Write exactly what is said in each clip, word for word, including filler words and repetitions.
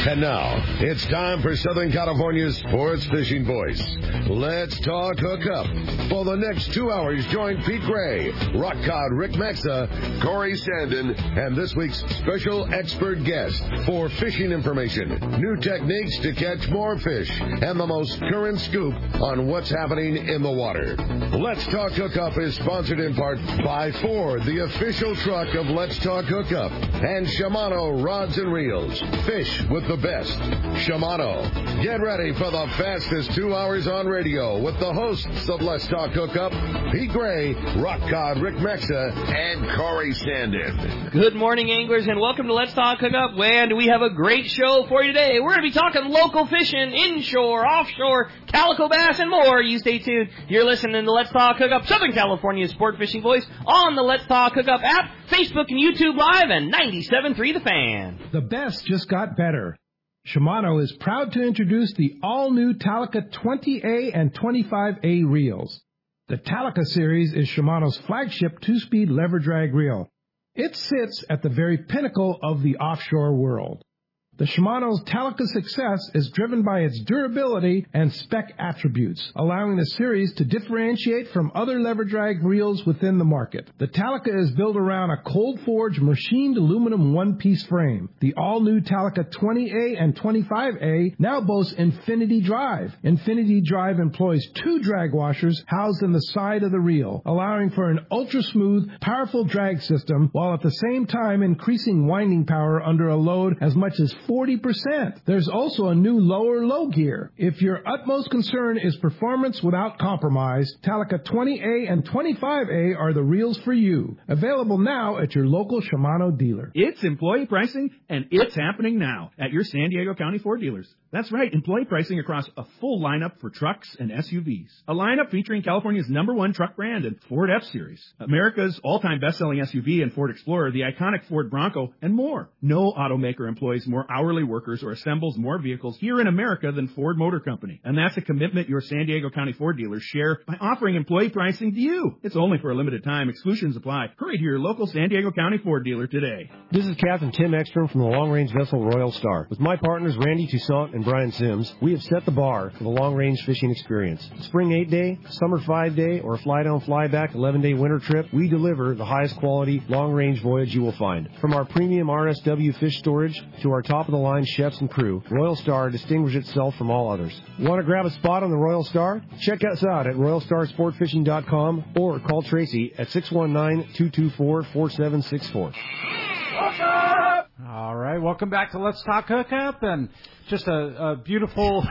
And now, it's time for Southern California's sports fishing voice. Let's talk hookup. For the next two hours, join Pete Gray, Rock Cod Rick Maxa, Corey Sandin, and this week's special expert guest for fishing information, new techniques to catch more fish, and the most current scoop on what's happening in the water. Let's Talk Hookup is sponsored in part by Ford, the official truck of Let's Talk Hookup, and Shimano Rods and Reels. Fish with the best. Shimano. Get ready for the fastest two hours on radio with the hosts of Let's Talk Hookup, Pete Gray, Rock Cod Rick Mexa, and Corey Sandin. Good morning, anglers, and welcome to Let's Talk Hookup. And we have a great show for you today. We're going to be talking local fishing, inshore, offshore, calico bass, and more. You stay tuned. You're listening to Let's Talk Hookup, Southern California's sport fishing voice, on the Let's Talk Hookup app, Facebook and YouTube Live, and ninety-seven point three The Fan. The best just got better. Shimano is proud to introduce the all-new Talica twenty A and twenty-five A reels. The Talica series is Shimano's flagship two-speed lever drag reel. It sits at the very pinnacle of the offshore world. The Shimano's Talica success is driven by its durability and spec attributes, allowing the series to differentiate from other lever drag reels within the market. The Talica is built around a cold-forged machined aluminum one-piece frame. The all-new Talica twenty A and twenty-five A now boasts Infinity Drive. Infinity Drive employs two drag washers housed in the side of the reel, allowing for an ultra-smooth, powerful drag system, while at the same time increasing winding power under a load as much as forty percent. There's also a new lower low gear. If your utmost concern is performance without compromise, Talica twenty A and twenty-five A are the reels for you. Available now at your local Shimano dealer. It's employee pricing, and it's happening now at your San Diego County Ford dealers. That's right, employee pricing across a full lineup for trucks and S U Vs. A lineup featuring California's number one truck brand and Ford F-Series, America's all-time best-selling S U V and Ford Explorer, the iconic Ford Bronco, and more. No automaker employs more hourly workers or assembles more vehicles here in America than Ford Motor Company. And that's a commitment your San Diego County Ford dealers share by offering employee pricing to you. It's only for a limited time. Exclusions apply. Hurry to your local San Diego County Ford dealer today. This is Captain Tim Ekstrom from the long-range vessel Royal Star. With my partners Randy Toussaint and Brian Sims, we have set the bar for the long-range fishing experience. Spring eight-day, summer five-day, or fly-down, fly-back eleven-day winter trip, we deliver the highest quality long-range voyage you will find. From our premium R S W fish storage to our top-of-the-line chefs and crew, Royal Star distinguishes itself from all others. Want to grab a spot on the Royal Star? Check us out at royal star sport fishing dot com or call Tracy at six one nine, two two four, four seven six four. All right, welcome back to Let's Talk Hookup, and just a, a beautiful...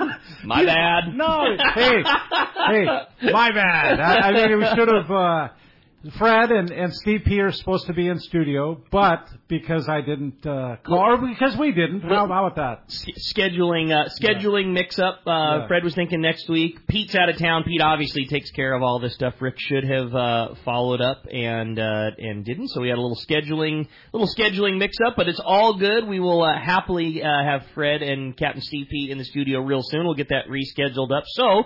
My bad. No, hey, hey, my bad. I, I mean, we should have... Uh, Fred and, and Steve P are supposed to be in studio, but because I didn't uh, call, or because we didn't, how about that? S- scheduling uh, scheduling yeah. mix-up. Uh, yeah. Fred was thinking next week. Pete's out of town. Pete obviously takes care of all this stuff. Rick should have uh, followed up and uh, and didn't, so we had a little scheduling little scheduling mix-up, but it's all good. We will uh, happily uh, have Fred and Captain Steve P in the studio real soon. We'll get that rescheduled up. So,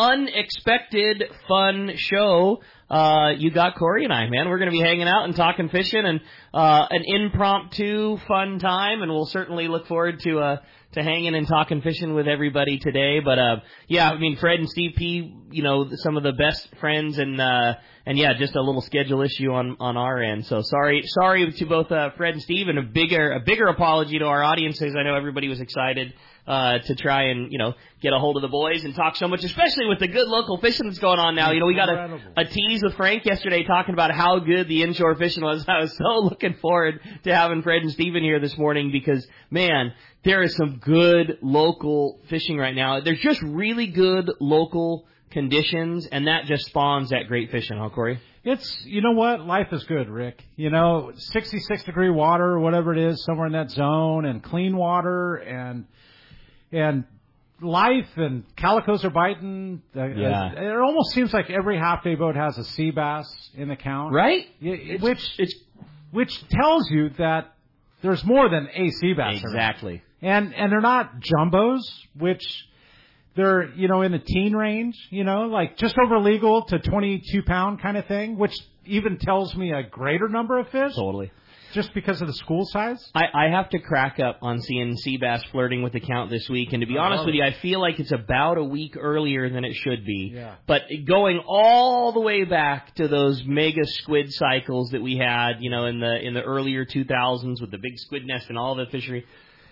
unexpected fun show. Uh, you got Corey and I, man. We're going to be hanging out and talking fishing, and uh, an impromptu fun time, and we'll certainly look forward to uh, to hanging and talking fishing with everybody today. But uh, yeah, I mean, Fred and Steve P, you know, some of the best friends, and uh, and yeah, just a little schedule issue on, on our end. So sorry, sorry to both uh, Fred and Steve, and a bigger a bigger apology to our audiences. I know everybody was excited Uh, to try and, you know, get a hold of the boys and talk so much, especially with the good local fishing that's going on now. You know, we got a, a tease with Frank yesterday talking about how good the inshore fishing was. I was so looking forward to having Fred and Steven here this morning because, man, there is some good local fishing right now. There's just really good local conditions, and that just spawns that great fishing, huh, Corey? It's, you know what, life is good, Rick. You know, sixty-six degree water or whatever it is, somewhere in that zone, and clean water, and... And life and calicos are biting. Yeah. It almost seems like every half-day boat has a sea bass in the count. Right? It, which it's, which tells you that there's more than a sea bass. Exactly. Around. And and they're not jumbos, which they're, you know, in the teen range, you know, like just over legal to twenty-two pound kind of thing, which even tells me a greater number of fish. Totally. just because of the school size? I, I have to crack up on seeing sea bass flirting with the count this week, and to be oh, honest with you, I feel like it's about a week earlier than it should be. Yeah. But going all the way back to those mega squid cycles that we had, you know, in the in the earlier two thousands with the big squid nest and all the fishery,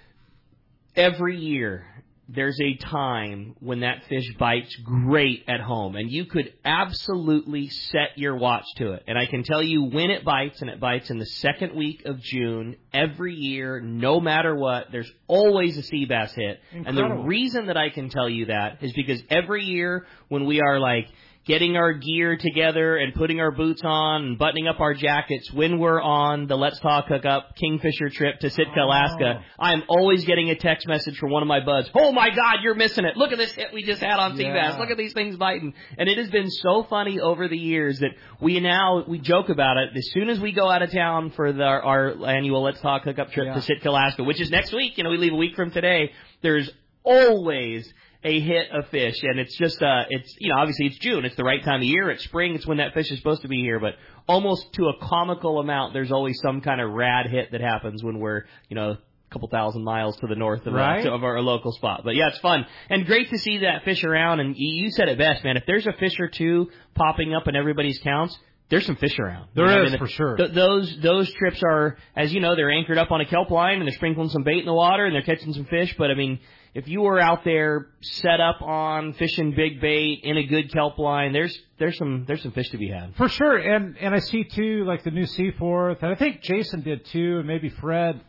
every year there's a time when that fish bites great at home, and you could absolutely set your watch to it. And I can tell you when it bites, and it bites in the second week of June every year, no matter what. There's always a sea bass hit. Incredible. And the reason that I can tell you that is because every year when we are like getting our gear together and putting our boots on and buttoning up our jackets when we're on the Let's Talk Hookup Kingfisher trip to Sitka, oh. Alaska, I'm always getting a text message from one of my buds. Oh, my God, you're missing it. Look at this hit we just had on sea yeah. bass. Look at these things biting. And it has been so funny over the years that we now, we joke about it. As soon as we go out of town for the, our annual Let's Talk Hookup trip yeah. to Sitka, Alaska, which is next week, you know, we leave a week from today, there's always a hit of fish, and it's just, uh, it's, you know, obviously it's June, it's the right time of year, it's spring, it's when that fish is supposed to be here, but almost to a comical amount, there's always some kind of rad hit that happens when we're, you know, a couple thousand miles to the north of, right. uh, of our local spot. But yeah, it's fun, and great to see that fish around, and you said it best, man, if there's a fish or two popping up in everybody's counts, there's some fish around. There you know, is, I mean, for sure. Th- those those trips are, as you know, they're anchored up on a kelp line, and they're sprinkling some bait in the water, and they're catching some fish. But, I mean, if you were out there set up on fishing big bait in a good kelp line, there's there's some there's some fish to be had. For sure. And, and I see, too, like the new Seaforth, and I think Jason did, too, and maybe Fred,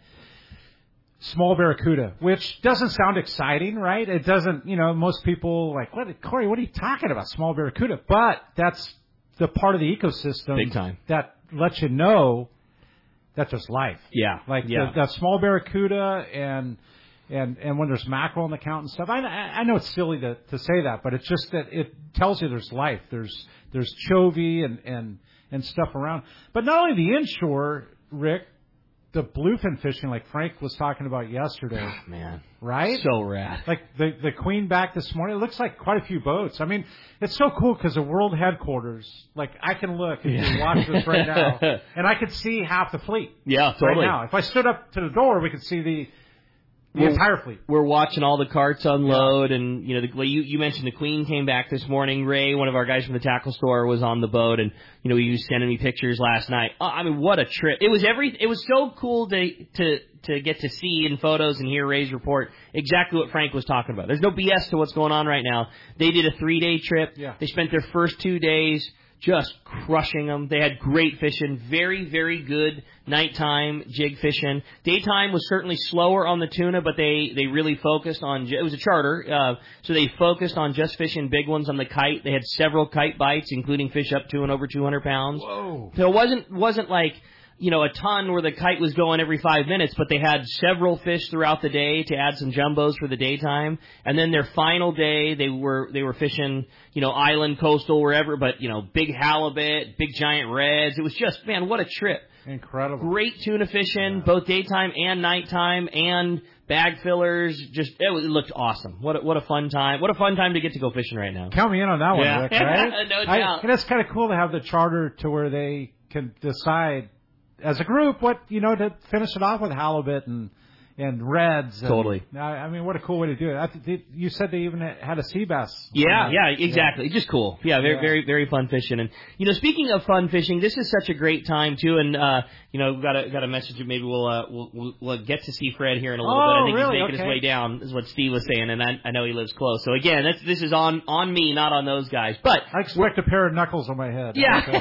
small barracuda, which doesn't sound exciting, right? It doesn't, you know, most people like, what, Corey, what are you talking about, small barracuda? But that's the part of the ecosystem Big time. that lets you know that there's life. Yeah. Like yeah. the, the small barracuda and and and when there's mackerel in the count and stuff. I I know it's silly to, to say that, but it's just that it tells you there's life. There's there's chovy and, and, and stuff around. But not only the inshore, Rick, the bluefin fishing like Frank was talking about yesterday. Oh, man. Right? So rad. Like the the Queen back this morning, it looks like quite a few boats. I mean, it's so cool because the world headquarters, like I can look and yeah. you watch this right now, and I could see half the fleet. Yeah, totally. Right now. If I stood up to the door, we could see the the we're, entire fleet. We're watching all the carts unload, yeah. and you know, the, you you mentioned the Queen came back this morning. Ray, one of our guys from the tackle store, was on the boat, and you know, he was sending me pictures last night. Oh, I mean, what a trip! It was every. It was so cool to to to get to see in photos and hear Ray's report exactly what Frank was talking about. There's no B S to what's going on right now. They did a three day trip. Yeah. They spent their first two days just crushing them. They had great fishing, very, very good nighttime jig fishing. Daytime was certainly slower on the tuna, but they, they really focused on, it was a charter, uh, so they focused on just fishing big ones on the kite. They had several kite bites, including fish up to and over two hundred pounds. Whoa. So it wasn't, wasn't like, you know, a ton where the kite was going every five minutes, but they had several fish throughout the day to add some jumbos for the daytime. And then their final day, they were they were fishing, you know, island, coastal, wherever, but, you know, big halibut, big giant reds. It was just, man, what a trip. Incredible. Great tuna fishing, yeah. both daytime and nighttime, and bag fillers. Just, it, was, it looked awesome. What a, what a fun time. What a fun time to get to go fishing right now. Count me in on that one, yeah. Rick, right? No I, doubt. and it's kind of cool to have the charter to where they can decide as a group what, you know, to finish it off with halibut and and reds. And, totally. I, I mean, what a cool way to do it. I th- you said they even had a sea bass. Yeah, uh, yeah, exactly. Yeah. Just cool. Yeah, very, yeah. very, very fun fishing. And you know, speaking of fun fishing, this is such a great time too. And uh, you know, got a got a message. Maybe we'll uh, we'll, we'll we'll get to see Fred here in a little oh, bit. I think really? he's making okay. his way down. Is what Steve was saying, and I, I know he lives close. So again, that's, this is on on me, not on those guys. But I expect a pair of knuckles on my head. Yeah.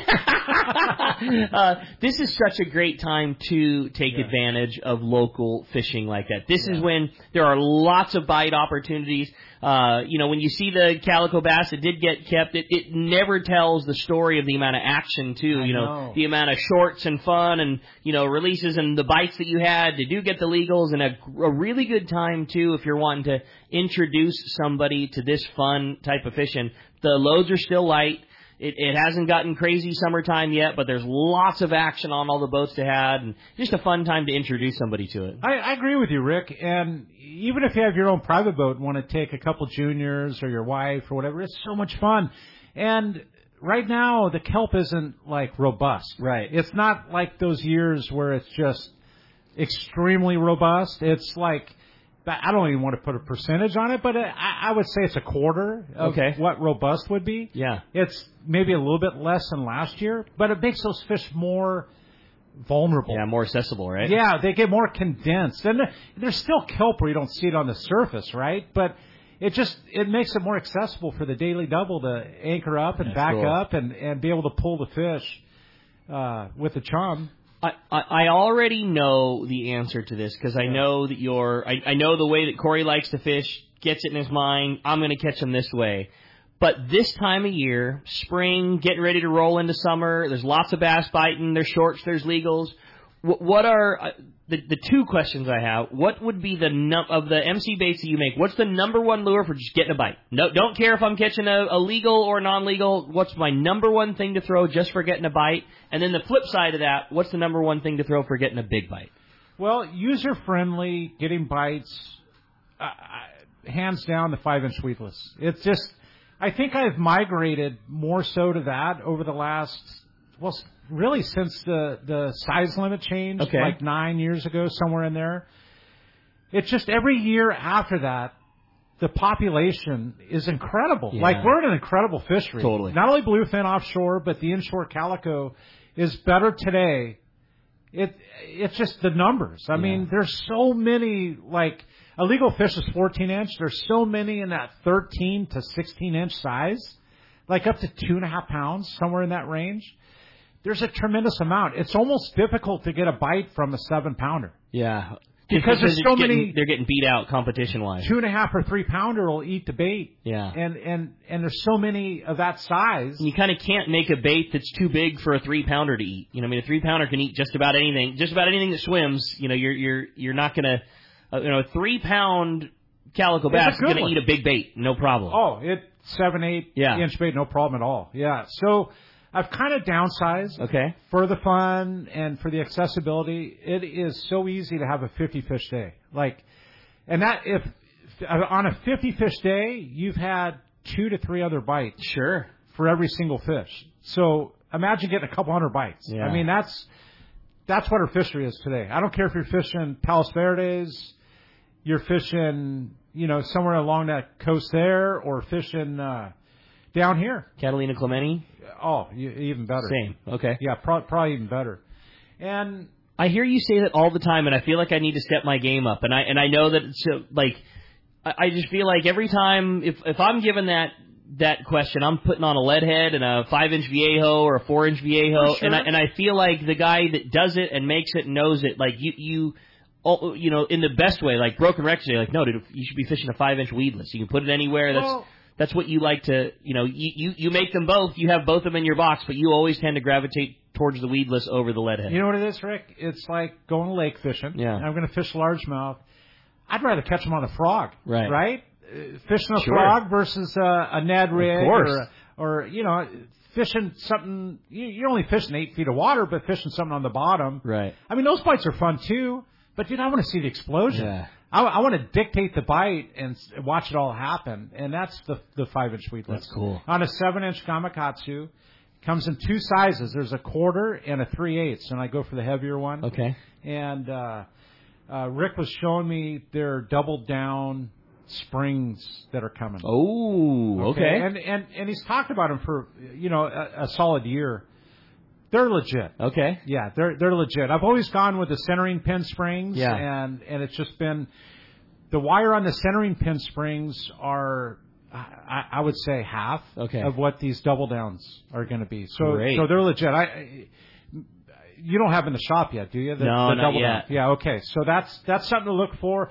uh, this is such a great time to take yeah. advantage of local fishing like that. This yeah. is when there are lots of bite opportunities. Uh, you know, when you see the calico bass that did get kept, it, it never tells the story of the amount of action, too. I you know, know, the amount of shorts and fun and, you know, releases and the bites that you had to do get the legals, and a, a really good time, too, if you're wanting to introduce somebody to this fun type of fishing. The loads are still light. It, it hasn't gotten crazy summertime yet, but there's lots of action on all the boats to have, and just a fun time to introduce somebody to it. I, I agree with you, Rick. And even if you have your own private boat and want to take a couple juniors or your wife or whatever, it's so much fun. And right now the kelp isn't like robust. Right. It's not like those years where it's just extremely robust. It's like, I don't even want to put a percentage on it, but I, I would say it's a quarter of okay. what robust would be. Yeah. It's maybe a little bit less than last year, but it makes those fish more vulnerable. Yeah, more accessible, right? Yeah, they get more condensed. And there's still kelp where you don't see it on the surface, right? But it just, it makes it more accessible for the daily double to anchor up and That's back cool. up and, and be able to pull the fish uh, with the chum. I, I I already know the answer to this because I Yeah. know that you're. I, I know the way that Corey likes to fish, gets it in his mind. I'm going to catch him this way. But this time of year, spring, getting ready to roll into summer, there's lots of bass biting. There's shorts, there's legals. What, what are uh, the the two questions I have? What would be the num of the M C baits that you make? What's the number one lure for just getting a bite? No, don't care if I'm catching a, a legal or non-legal. What's my number one thing to throw just for getting a bite? And then the flip side of that, what's the number one thing to throw for getting a big bite? Well, user-friendly, getting bites, uh, hands down the five-inch weedless. It's just, I think I've migrated more so to that over the last, well, really since the, the size limit changed, okay. like nine years ago, somewhere in there. It's just every year after that, the population is incredible. Yeah. Like, we're in an incredible fishery. Totally. Not only bluefin offshore, but the inshore calico is better today. It It's just the numbers. I Yeah. mean, there's so many, like, a legal fish is fourteen inch. There's so many in that thirteen to sixteen inch size, like up to two and a half pounds, somewhere in that range. There's a tremendous amount. It's almost difficult to get a bite from a seven pounder. Yeah. Because there's so getting, many, they're getting beat out competition-wise. two and a half or three pounder will eat the bait. Yeah. And, and, and there's so many of that size. You kind of can't make a bait that's too big for a three-pounder to eat. You know, I mean, a three-pounder can eat just about anything, just about anything that swims. You know, you're you're you're not gonna, uh, you know, a three-pound calico bass is gonna one. eat a big bait, no problem. Oh, it seven, eight Yeah. inch bait, no problem at all. Yeah. So I've kind of downsized. Okay. For the fun and for the accessibility. It is so easy to have a fifty fish day. Like, and that if on a fifty fish day, you've had two to three other bites. Sure. For every single fish. So imagine getting a couple hundred bites. Yeah. I mean, that's that's what our fishery is today. I don't care if you're fishing Palos Verdes, you're fishing, you know, somewhere along that coast there, or fishing uh, down here. Catalina Clemente? Oh, you, even better. Same. Okay. Yeah, pro- probably even better. And I hear you say that all the time, and I feel like I need to step my game up. And I and I know that it's uh, like I, I just feel like every time if if I'm given that that question, I'm putting on a lead head and a five inch Viejo or a four inch Viejo, sure. and I and I feel like the guy that does it and makes it and knows it, like you you. Oh, you know, in the best way, like Broken Rex, you're like, no, dude, you should be fishing a five-inch weedless. You can put it anywhere. That's well, that's what you like to, you know, you, you you make them both. You have both of them in your box, but you always tend to gravitate towards the weedless over the leadhead. you know what it is, Rick? It's like going lake fishing. Yeah. I'm going to fish largemouth. I'd rather catch them on a frog. Right. Right? Uh, fishing a Sure. frog versus uh, a Ned rig. course. Or, or, you know, fishing something. You, you're only fishing eight feet of water, but fishing something on the bottom. Right. I mean, those bites are fun, too. But, dude, I want to see the explosion. Yeah. I, I want to dictate the bite and s- watch it all happen. And that's the the five-inch weedless. That's cool. On a seven-inch Gamakatsu, comes in two sizes. There's a quarter and a three-eighths, and I go for the heavier one. Okay. And uh, uh, Rick was showing me their double-down springs that are coming. Oh, okay. And, and, and he's talked about them for, you know, a, a solid year. They're legit. Okay. Yeah, they're they're legit. I've always gone with the centering pin springs, Yeah. and and it's just been the wire on the centering pin springs are, I, I would say, half Okay. of what these double downs are going to be. So Great. so they're legit. I, I you don't have in the shop yet, do you? The, No, the not double yet. down. Yeah, okay. So that's that's something to look for.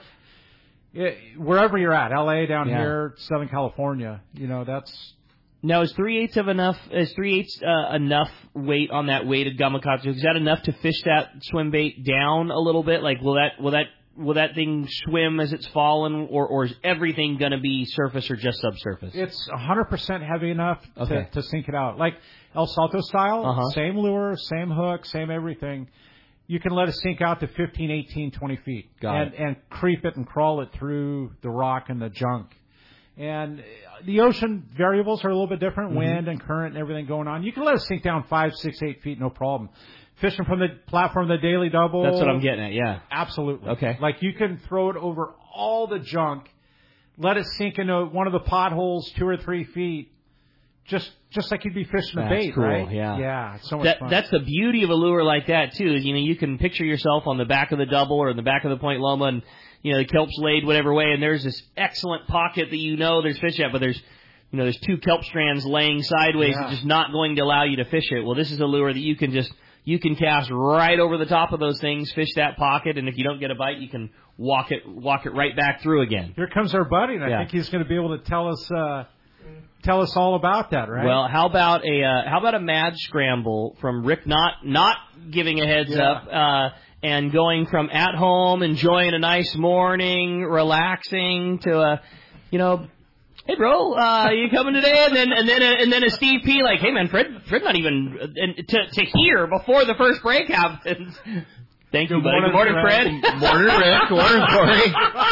It, wherever you're at, L A, down Yeah. here, Southern California, you know, that's. Now, is three eighths of enough? Is three eighths uh, enough weight on that weighted Gamakatsu? Is that enough to fish that swim bait down a little bit? Like, will that will that will that thing swim as it's falling, or or is everything going to be surface or just subsurface? It's one hundred percent heavy enough Okay. to, to sink it out. Like El Salto style, Uh-huh. same lure, same hook, same everything. You can let it sink out to fifteen, eighteen, twenty feet. Got and, it. and creep it and crawl it through the rock and the junk. And the ocean variables are a little bit different, Mm-hmm. wind and current and everything going on. You can let it sink down five, six, eight feet, no problem. Fishing from the platform, the daily double. That's what I'm getting at, yeah. Absolutely. Okay. Like you can throw it over all the junk, let it sink into one of the potholes two or three feet, just just like you'd be fishing a That's bait, cool, right? yeah. Yeah, it's so much That, fun. that's the beauty of a lure like that, too, is, you know, you can picture yourself on the back of the double or in the back of the Point Loma and, you know, the kelp's laid whatever way, and there's this excellent pocket that you know there's fish at, but there's, you know, there's two kelp strands laying sideways Yeah. and just not going to allow you to fish it. Well, this is a lure that you can just, you can cast right over the top of those things, fish that pocket, and if you don't get a bite, you can walk it, walk it right back through again. Here comes our buddy, and I Yeah. think he's going to be able to tell us uh, tell us all about that, right? Well, how about a uh, how about a mad scramble from Rick not not giving a heads Yeah. up uh, and going from at home enjoying a nice morning, relaxing to a you know, hey bro, uh, you coming today? And then and then a, and then a Steve P like, hey man, Fred Fred not even and to to hear before the first break happens. Thank you, Good buddy. Good morning, morning, Fred. Morning, Rick. Morning, Corey.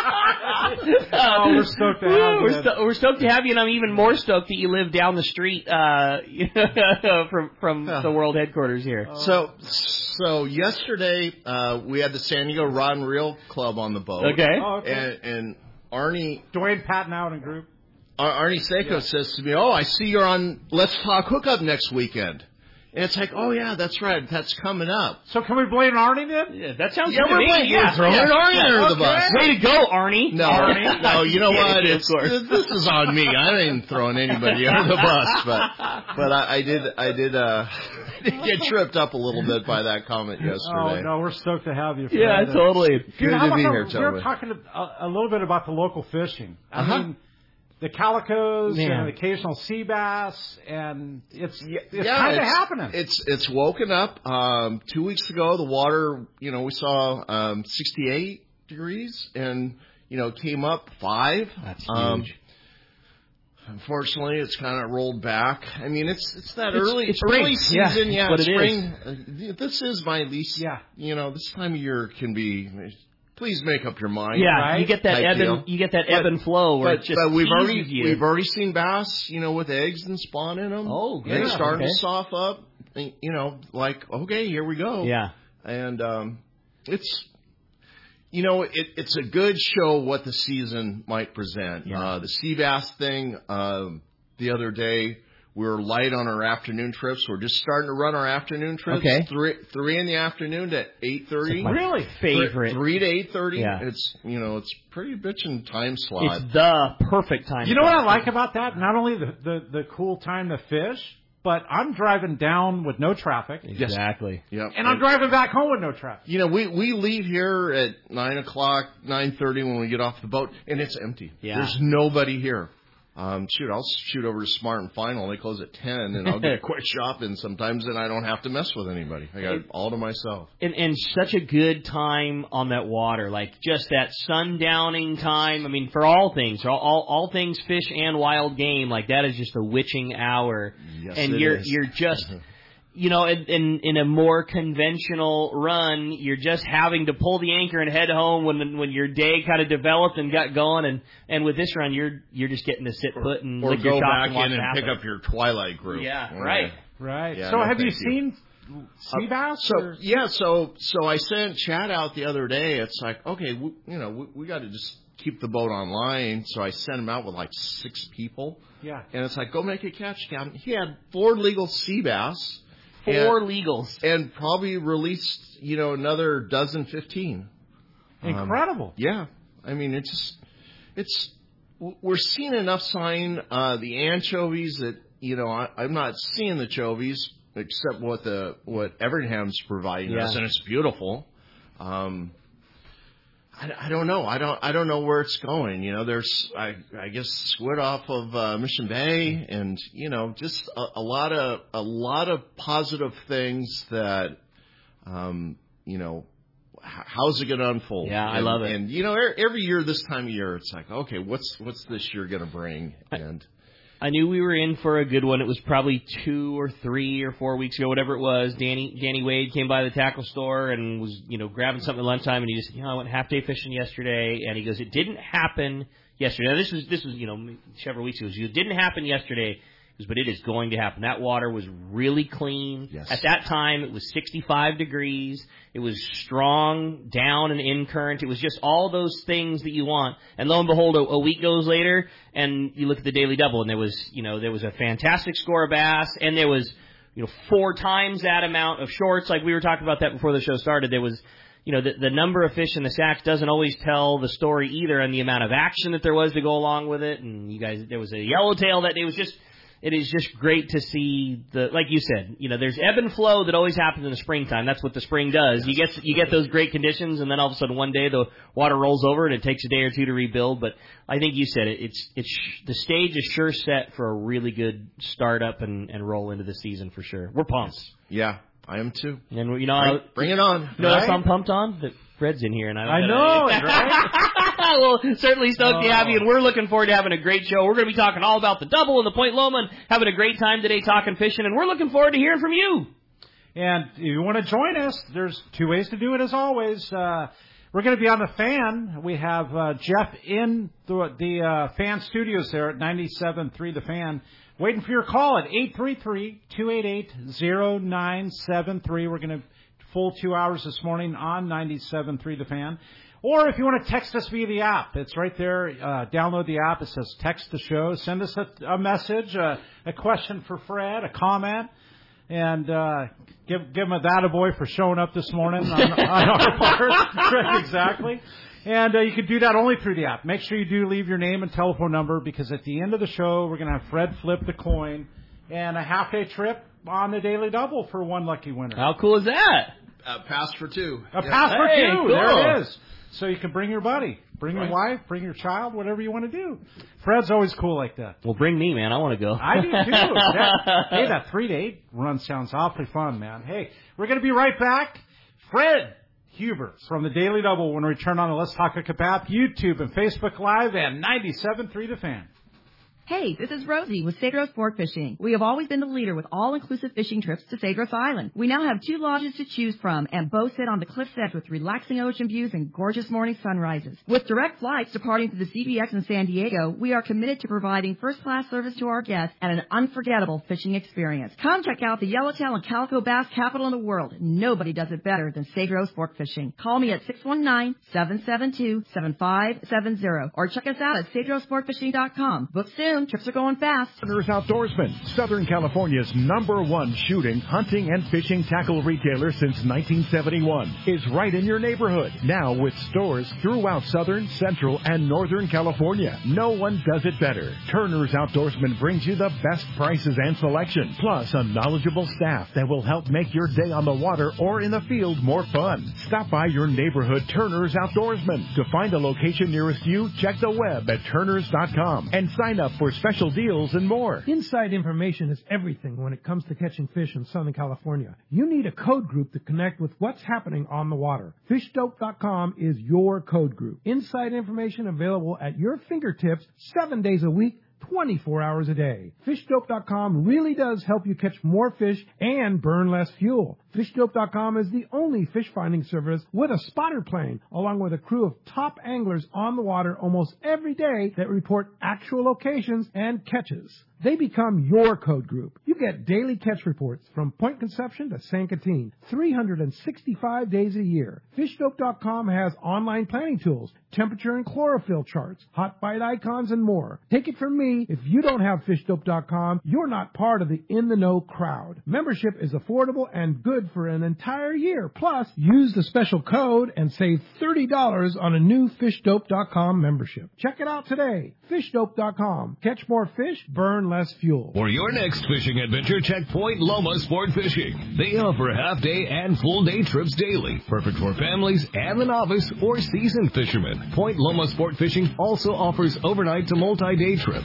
Oh, we're stoked to have you. We're, sto- we're stoked to have you, and I'm even more stoked that you live down the street uh, from from the world headquarters here. So, so yesterday uh, we had the San Diego Rod and Reel Club on the boat. Okay. Oh, okay. And, and Arnie Dwayne Patton out in group. Ar- Arnie Seiko says to me, "Oh, I see you're on Let's Talk Hookup next weekend." And it's like, "Oh yeah, that's right. That's coming up." So can we blame Arnie then? Yeah, that sounds Yeah, good to we're me. playing- Yeah, we're throwing yeah. Arnie Yeah. under the bus. Way to go, Arnie. No, Arnie. no, you know what? Of It's, course. this is on me. I ain't throwing anybody under the bus, but but I, I did I did uh get tripped up a little bit by that comment Oh yesterday. no, we're stoked to have you. Fred. Yeah, totally. Dude, Good how to be about here, the- gentlemen. We were talking a, a little bit about the local fishing. I Uh-huh. mean, the calicos Man. and occasional sea bass, and it's it's Yeah, kind of it's- happening. It's it's woken up. Um, two weeks ago, the water, you know, we saw um, sixty-eight degrees, and you know, came up five. That's Um, huge. Unfortunately, it's kind of rolled back. I mean, it's it's that It's- early it's early spring. Yeah, season. Yeah, it's what it spring. Uh, this is my least. Yeah. You know, this time of year can be. Please make up your mind. Yeah, right? you get that Type ebb deal. and you get that But- ebb and flow where But, it just but we've teases already you. we've already seen bass, you know, with eggs and spawn in them. Oh, They're good. starting Okay. to soften up. And, you know, like okay, here we go. Yeah. And um, it's, you know, it, it's a good show what the season might present. Yeah. Uh, the sea bass thing. Um, the other day we were light on our afternoon trips. We're just starting to run our afternoon trips. Okay. Three three in the afternoon to eight thirty. My Really? favorite. Three to eight thirty. Yeah. It's you know it's pretty bitchin' time slot. It's the perfect time. You know what slot. I like about that? Not only the, the, the cool time to fish, but I'm driving down with no traffic, Exactly. Yep. and I'm driving back home with no traffic. You know, we, we leave here at nine o'clock, nine thirty when we get off the boat, and it's empty. Yeah. There's nobody here. Um, shoot, I'll shoot over to Smart and Final. They close at ten, and I'll get a quick shopping sometimes, and I don't have to mess with anybody. I got it all to myself. And, and such a good time on that water, like just that sundowning time. I mean, for all things, for all, all all things fish and wild game, like that is just a witching hour. Yes, and it you're is. you're just, you know, in, in in a more conventional run, you're just having to pull the anchor and head home when when your day kind of developed and got going. And, and with this run, you're you're just getting to sit put and Or lick your go chops back and watch in it and happen. pick up your Twilight group. Yeah, Okay. right. Right. Yeah, so no, have you thank you. seen sea bass? So or- yeah, so so I sent Chad out the other day. It's like okay, we, you know, we, we got to just keep the boat online. So I sent him out with like six people, yeah. and it's like go make a catch, Captain. He had four legal sea bass, Four and, legals. and probably released you know another dozen, fifteen. Incredible. Um, yeah, I mean it's just it's we're seeing enough sign uh, the anchovies that you know I, I'm not seeing the chovies except what the what Evernham's providing Yeah. us, and it's beautiful. Um, I, I don't know. I don't. I don't know where it's going. You know, there's I, I guess squid off of uh, Mission Bay, and you know, just a, a lot of a lot of positive things that, um, you know, h- how's it going to unfold? Yeah, I And- love it. And you know, er, every year this time of year, it's like, okay, what's what's this year going to bring? And I knew we were in for a good one. It was probably two or three or four weeks ago, whatever it was. Danny Danny Wade came by the tackle store and was, you know, grabbing something at lunchtime, and he just, you know, I went half day fishing yesterday, and he goes, it didn't happen yesterday. Now, this was this was you know several weeks ago. It didn't happen yesterday. But it is going to happen. That water was really clean. Yes. At that time, it was sixty-five degrees. It was strong down and in current. It was just all those things that you want. And lo and behold, a, a week goes later, and you look at the Daily Double, and there was, you know, there was a fantastic score of bass, and there was, you know, four times that amount of shorts. Like we were talking about that before the show started. There was, you know, the, the number of fish in the sacks doesn't always tell the story either, and the amount of action that there was to go along with it. And you guys, there was a yellowtail that it was just. It is just great to see the, like you said, you know, there's ebb and flow that always happens in the springtime. That's what the spring does. Yes. You get you get those great conditions, and then all of a sudden one day the water rolls over and it takes a day or two to rebuild. But I think you said it. It's it's the stage is sure set for a really good start up and, and roll into the season for sure. We're pumped. Yeah, I am too. And you know, bring, bring it on. You know, right? I'm pumped on that Fred's in here, and I, I know, right? Well, certainly stoked oh. to have you, and we're looking forward to having a great show. We're going to be talking all about the double and the Point Loma and having a great time today talking fishing, and we're looking forward to hearing from you. And if you want to join us, there's two ways to do it as always. Uh, we're going to be on the Fan. We have uh, Jeff in the, the uh, Fan studios there at ninety-seven point three The Fan, waiting for your call at eight three three, two eight eight, zero nine seven three. We're going to full two hours this morning on ninety-seven point three The Fan. Or if you want to text us via the app, it's right there. Uh, download the app. It says text the show. Send us a, a message, a, a question for Fred, a comment, and uh, give give him a that a boy for showing up this morning on, on our part. Exactly. And uh, you can do that only through the app. Make sure you do leave your name and telephone number, because at the end of the show, we're going to have Fred flip the coin and a half-day trip on the Daily Double for one lucky winner. How cool is that? A pass for two. A yeah. pass for hey, two. Cool. There it is. So you can bring your buddy, bring right. your wife, bring your child, whatever you want to do. Fred's always cool like that. Well, bring me, man. I want to go. I do, too. that, hey, that three to eight run sounds awfully fun, man. Hey, we're going to be right back. Fred Huber from the Daily Double when we return on the Let's Talk Hookup app, YouTube, and Facebook Live, and ninety-seven point three The Fan. Hey, this is Rosie with Cedros Sport Fishing. We have always been the leader with all-inclusive fishing trips to Cedros Island. We now have two lodges to choose from, and both sit on the cliff's edge with relaxing ocean views and gorgeous morning sunrises. With direct flights departing to the C B X in San Diego, we are committed to providing first-class service to our guests and an unforgettable fishing experience. Come check out the Yellowtail and Calico Bass capital in the world. Nobody does it better than Cedros Sport Fishing. Call me at six one nine, seven seven two, seven five seven zero or check us out at cedros sport fishing dot com. Book soon. Trips are going fast. Turner's Outdoorsman, Southern California's number one shooting, hunting, and fishing tackle retailer since nineteen seventy-one, is right in your neighborhood. Now with stores throughout Southern, Central, and Northern California. No one does it better. Turner's Outdoorsman brings you the best prices and selection, plus a knowledgeable staff that will help make your day on the water or in the field more fun. Stop by your neighborhood Turner's Outdoorsman. To find a location nearest you, check the web at turners dot com and sign up for special deals and more. Inside information is everything when it comes to catching fish in Southern California. You need a code group to connect with what's happening on the water. fish dope dot com is your code group. Inside information available at your fingertips seven days a week, twenty-four hours a day. fish dope dot com really does help you catch more fish and burn less fuel. fish dope dot com is the only fish finding service with a spotter plane, along with a crew of top anglers on the water almost every day that report actual locations and catches. They become your code group. You get daily catch reports from Point Conception to San Quintin, three hundred sixty-five days a year. fish dope dot com has online planning tools, temperature and chlorophyll charts, hot bite icons, and more. Take it from me, if you don't have fish dope dot com, you're not part of the in-the-know crowd. Membership is affordable and good for an entire year. Plus, use the special code and save thirty dollars on a new fish dope dot com membership. Check it out today. fish dope dot com. Catch more fish, burn less fuel. For your next fishing adventure, check Point Loma Sport Fishing. They offer half-day and full-day trips daily, perfect for families and the novice or seasoned fishermen. Point Loma Sport Fishing also offers overnight to multi-day trips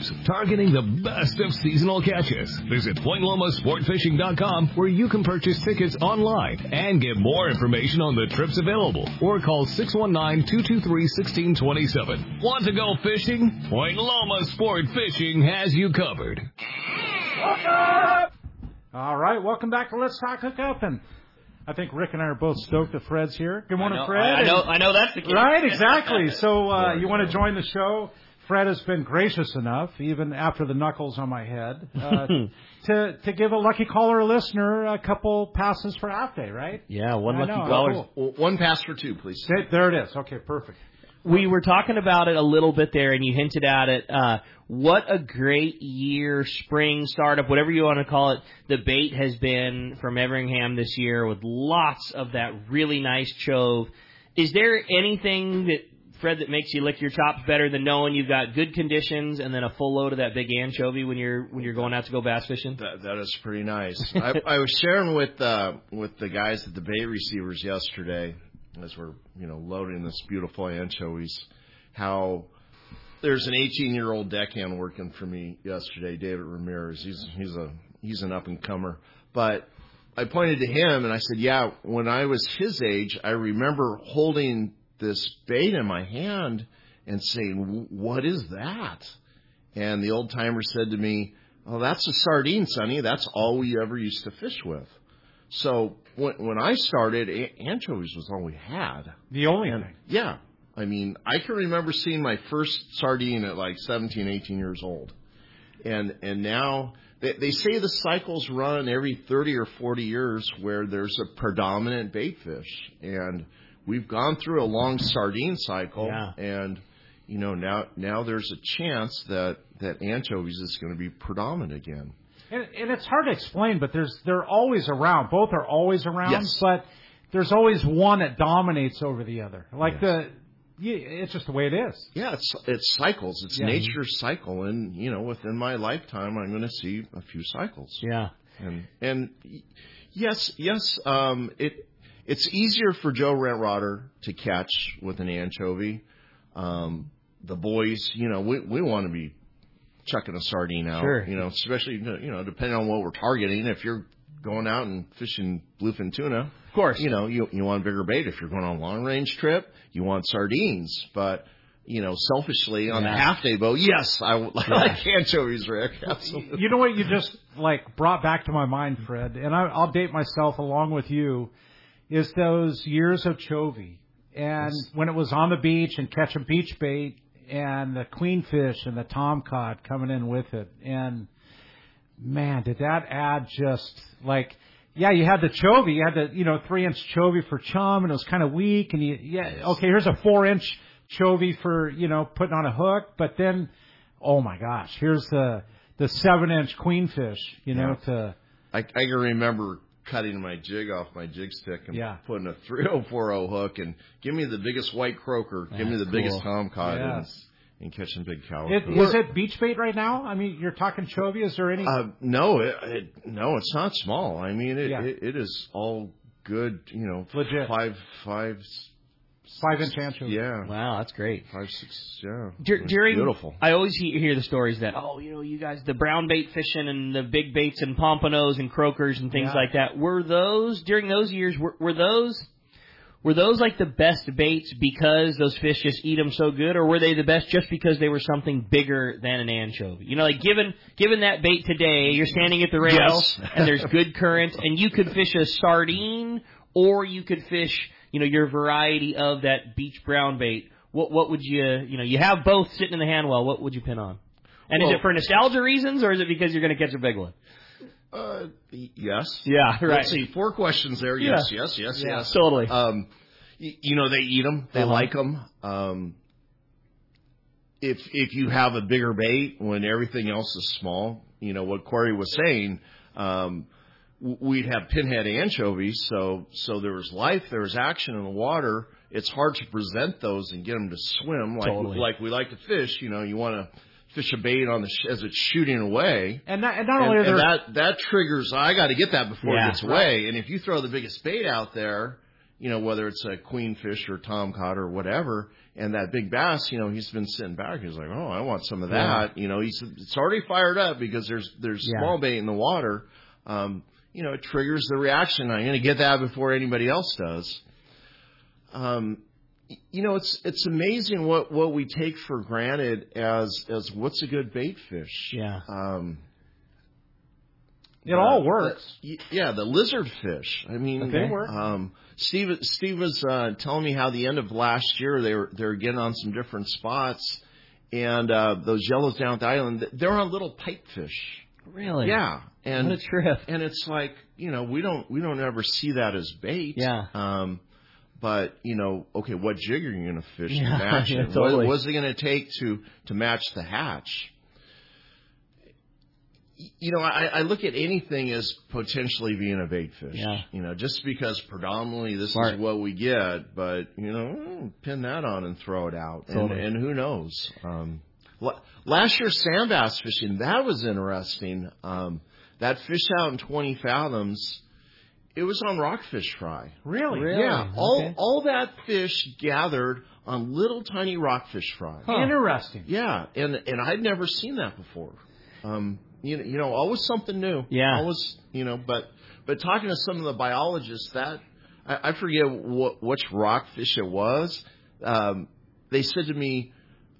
targeting the best of seasonal catches. Visit Point Loma Sport Fishing dot com where you can purchase tickets online and get more information on the trips available, or call six one nine, two two three, one six two seven. Want to go fishing? Point Loma Sport Fishing has you covered. All right, welcome back to Let's Talk Hookup, and I think Rick and I are both stoked that Fred's here. Good morning, I know, Fred. I know, I know that's the case. Right, exactly. So uh, you want to join the show? Fred has been gracious enough, even after the knuckles on my head, uh, to to give a lucky caller listener a couple passes for half day, right? Yeah, one I lucky know, caller. cool. One pass for two, please. There it is. Okay, perfect. We were talking about it a little bit there, and you hinted at it. Uh, what a great year, spring, startup, whatever you want to call it, the bait has been from Everingham this year with lots of that really nice chove. Is there anything that, Fred, that makes you lick your chops better than knowing you've got good conditions and then a full load of that big anchovy when you're when you're going out to go bass fishing? That, that is pretty nice. I, I was sharing with uh, with the guys at the bait receivers yesterday, as we're, you know, loading this beautiful anchovies, how there's an eighteen-year-old deckhand working for me yesterday, David Ramirez. He's he's a he's an up-and-comer. But I pointed to him and I said, yeah, when I was his age, I remember holding this bait in my hand and saying, what is that? And the old-timer said to me, oh, that's a sardine, Sonny. That's all we ever used to fish with. So when, when I started, a- anchovies was all we had. The only and, thing. Yeah. I mean, I can remember seeing my first sardine at like seventeen, eighteen years old. And and now they, they say the cycles run every thirty or forty years where there's a predominant bait fish. And we've gone through a long sardine cycle. Yeah. And, you know, now now there's a chance that, that anchovies is going to be predominant again. And, and it's hard to explain, but there's they're always around. Both are always around, Yes. but there's always one that dominates over the other. Like Yes. the, yeah, it's just the way it is. Yeah, it's it's cycles. It's Yeah. nature's cycle, and you know, within my lifetime, I'm going to see a few cycles. Yeah. And and yes, yes, um, it it's easier for Joe Rentrotter to catch with an anchovy. Um, the boys, you know, we we want to be chucking a sardine out. Sure. You know, especially you know, depending on what we're targeting. If you're going out and fishing bluefin tuna, of course, you know, you you want bigger bait. If you're going on a long range trip, you want sardines. But you know, selfishly on yeah. the half day boat, yes, I would yeah. like anchovies, Rick. Absolutely. You know what you just like brought back to my mind, Fred, and I, I'll date myself along with you, is those years of chovy. And yes. when it was on the beach and catching beach bait and the queenfish and the tomcod coming in with it. And man, did that add just like, yeah, you had the chovy, you had the, you know, three inch chovy for chum and it was kind of weak. And you, yeah, okay, here's a four inch chovy for, you know, putting on a hook. But then, oh my gosh, here's the, the seven inch queenfish, you know, yeah. to. I, I can remember cutting my jig off my jig stick and yeah. putting a three oh four oh hook and give me the biggest white croaker, That's give me the cool. biggest tomcod yeah. and, and catching big cow. It, is it beach bait right now? I mean, you're talking chovy. Is there any? Uh, no, it, it, no, it's not small. I mean, it, yeah. it, it is all good, you know, legit five, five, five inch anchovy. Yeah. Wow, that's great. Five, six, yeah. Dur- during, beautiful. I always hear, hear the stories that, oh, you know, you guys, the brown bait fishing and the big baits and pompanos and croakers and things yeah. like that. Were those, during those years, were, were those, were those like the best baits because those fish just eat them so good, or were they the best just because they were something bigger than an anchovy? You know, like given, given that bait today, you're standing at the rail yes. and there's good current and you could fish a sardine or you could fish, you know, your variety of that beach brown bait. What what would you, you know, you have both sitting in the hand well, what would you pin on? And well, is it for nostalgia reasons or is it because you're going to catch a big one? Uh, yes. Yeah, right. Let's see, four questions there. Yes, yeah. yes, yes, yeah, yes. Totally. Um, y- you know, they eat them. They uh-huh. like them. Um, if if you have a bigger bait when everything else is small, you know, what Corey was saying, um, we'd have pinhead anchovies, so so there was life, there was action in the water. It's hard to present those and get them to swim like totally. like we like to fish. You know, you want to fish a bait on the sh- as it's shooting away, and, that, and not and, only are there... and that that triggers. I got to get that before yeah, it gets right. away. And if you throw the biggest bait out there, you know, whether it's a queenfish or tomcod or whatever, and that big bass, you know, he's been sitting back. He's like, oh, I want some of that. Yeah. You know, he's it's already fired up because there's there's yeah. small bait in the water. Um, you know, it triggers the reaction. I'm going to get that before anybody else does. Um, you know, it's it's amazing what, what we take for granted as as what's a good bait fish. Yeah. Um, it uh, all works. The, yeah, the lizard fish. I mean, okay. they work. Um, Steve Steve was uh, telling me how the end of last year they were they were getting on some different spots, and uh, those yellows down at the island, they're on little pipefish. Really? Yeah. And what a trip. And it's like, you know, we don't we don't ever see that as bait. Yeah. Um, but you know, okay, what jig are you going to fish yeah, to match yeah, it? Totally. What, what's it going to take to to match the hatch? You know, I, I look at anything as potentially being a bait fish. Yeah. You know, just because predominantly this Smart. is what we get, but you know, pin that on and throw it out, Totally. and, and who knows. Um, last year, sand bass fishing, that was interesting. Um, that fish out in twenty fathoms, it was on rockfish fry. Really? Really? Yeah. Okay. All all that fish gathered on little tiny rockfish fry. Huh. Interesting. Yeah, and and I'd never seen that before. Um, you know, you know, always something new. Yeah. Always, you know, but but talking to some of the biologists, that I, I forget what which rockfish it was. Um, they said to me,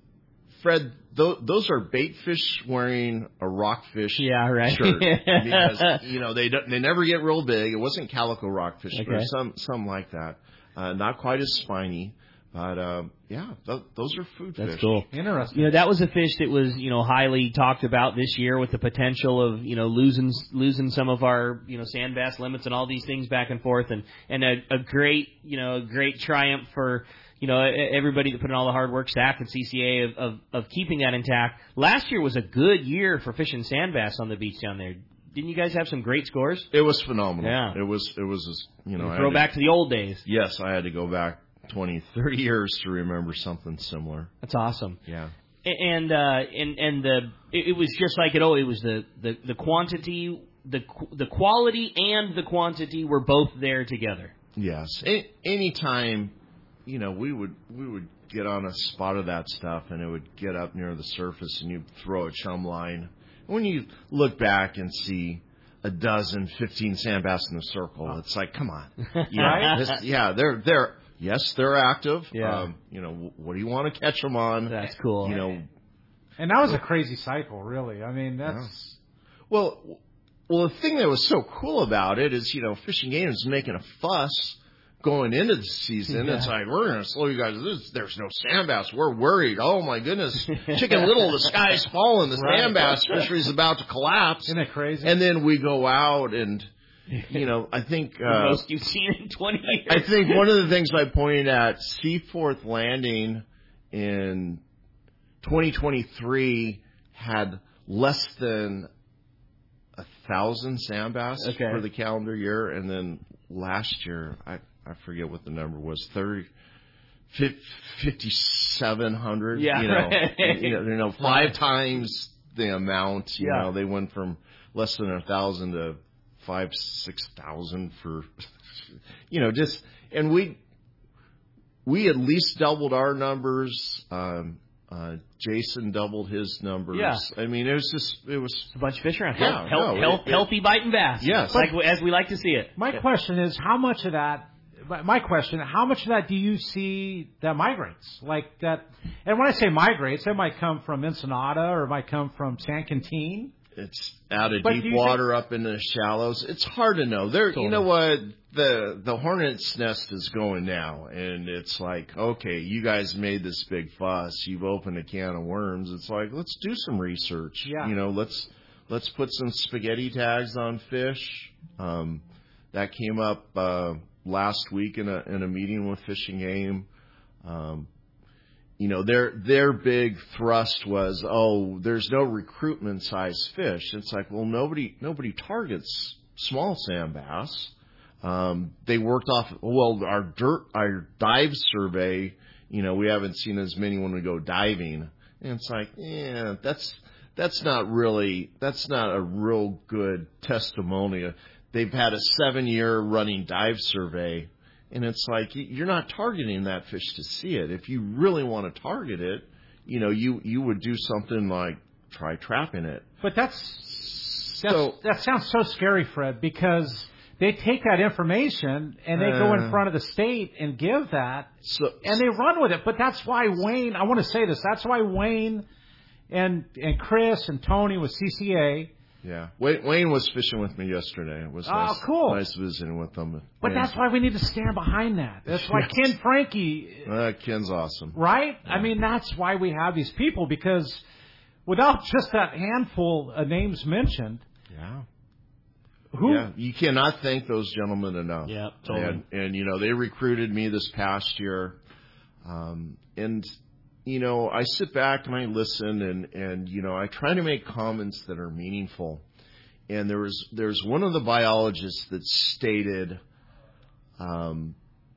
Fred, th- those are bait fish wearing a rockfish yeah, right. shirt because you know they don't, they never get real big. It wasn't calico rockfish, okay. but some some like that. Uh, not quite as spiny, but um, yeah, th- those are food That's fish. That's cool. Interesting. You know, that was a fish that was you know highly talked about this year with the potential of you know losing losing some of our you know sand bass limits and all these things back and forth, and and a, a great you know a great triumph for. You know, everybody that put in all the hard work, staff and C C A, of, of, of keeping that intact. Last year was a good year for fishing sand bass on the beach down there. Didn't you guys have some great scores? It was phenomenal. Yeah. It was, it was, you know. You throw back to, to the old days. Yes, I had to go back twenty, thirty years to remember something similar. That's awesome. Yeah. And, uh, and, and the, it, it was just like it, oh, it was the, the, the quantity, the, the quality and the quantity were both there together. Yes. A- anytime. You know, we would we would get on a spot of that stuff, and it would get up near the surface, and you'd throw a chum line. When you look back and see a dozen, fifteen sand bass in a circle, it's like, come on, you know, this, yeah, they're they're yes, they're active. Yeah. Um, you know, what do you want to catch them on? That's cool. You know, and that was a crazy cycle, really. I mean, that's yeah. well, well, the thing that was so cool about it is, you know, Fishing Game is making a fuss. Going into the season, yeah. It's like, we're going to slow you guys. There's, there's no sand bass. We're worried. Oh, my goodness. Chicken Little, the sky's falling. The right. sand bass fishery's about to collapse. Isn't it crazy? And then we go out and, you know, I think... the uh, most you've seen in twenty years. I think one of the things I pointed at, Seaforth Landing in twenty twenty-three had less than a thousand sand bass okay. for the calendar year. And then last year... I. I forget what the number was, thirty, fifty-seven hundred. Yeah, you know, right. you know, you know, five times the amount. You yeah. know, they went from less than a thousand to five, six thousand for, you know, just and we we at least doubled our numbers. Um, uh, Jason doubled his numbers. Yeah. I mean, it was just, it was... It's a bunch of fish around. Yeah, Health, no, health, it, it, healthy biting bass. Yes. Like, as we like to see it. My yeah. question is, how much of that, my question, how much of that do you see that migrates? Like that, and when I say migrates, that might come from Ensenada or it might come from San Quintin. It's out of But deep do you water up in the shallows. It's hard to know. There, Totally. You know what? The the hornet's nest is going now, and it's like, okay, you guys made this big fuss. You've opened a can of worms. It's like, let's do some research. Yeah. You know, let's let's put some spaghetti tags on fish. Um, that came up uh, last week in a in a meeting with Fishing Game. Um, You know, their their big thrust was, oh, there's no recruitment size fish. It's like, well, nobody nobody targets small sand bass. Um, they worked off, well, our dirt, our dive survey, you know, we haven't seen as many when we go diving. And it's like, yeah, that's that's not really, that's not a real good testimonial. They've had a seven year running dive survey. And it's like you're not targeting that fish to see it. If you really want to target it, you know, you, you would do something like try trapping it. But that's, that's so, that sounds so scary, Fred, because they take that information and they uh, go in front of the state and give that, so, and they run with it. But that's why Wayne, I want to say this, that's why Wayne and and Chris and Tony with C C A. Yeah, Wayne, Wayne was fishing with me yesterday. It was oh, nice, cool. nice visiting with them. But and, that's why we need to stand behind that. That's why yes. Ken Frankie. Uh, Ken's awesome. Right? Yeah. I mean, that's why we have these people, because without just that handful of names mentioned. Yeah. Who? Yeah, you cannot thank those gentlemen enough. Yeah, totally. And, and you know, they recruited me this past year. Um, and, you know, I sit back and I listen and, and, you know, I try to make comments that are meaningful. And there was, there's one of the biologists that stated, um,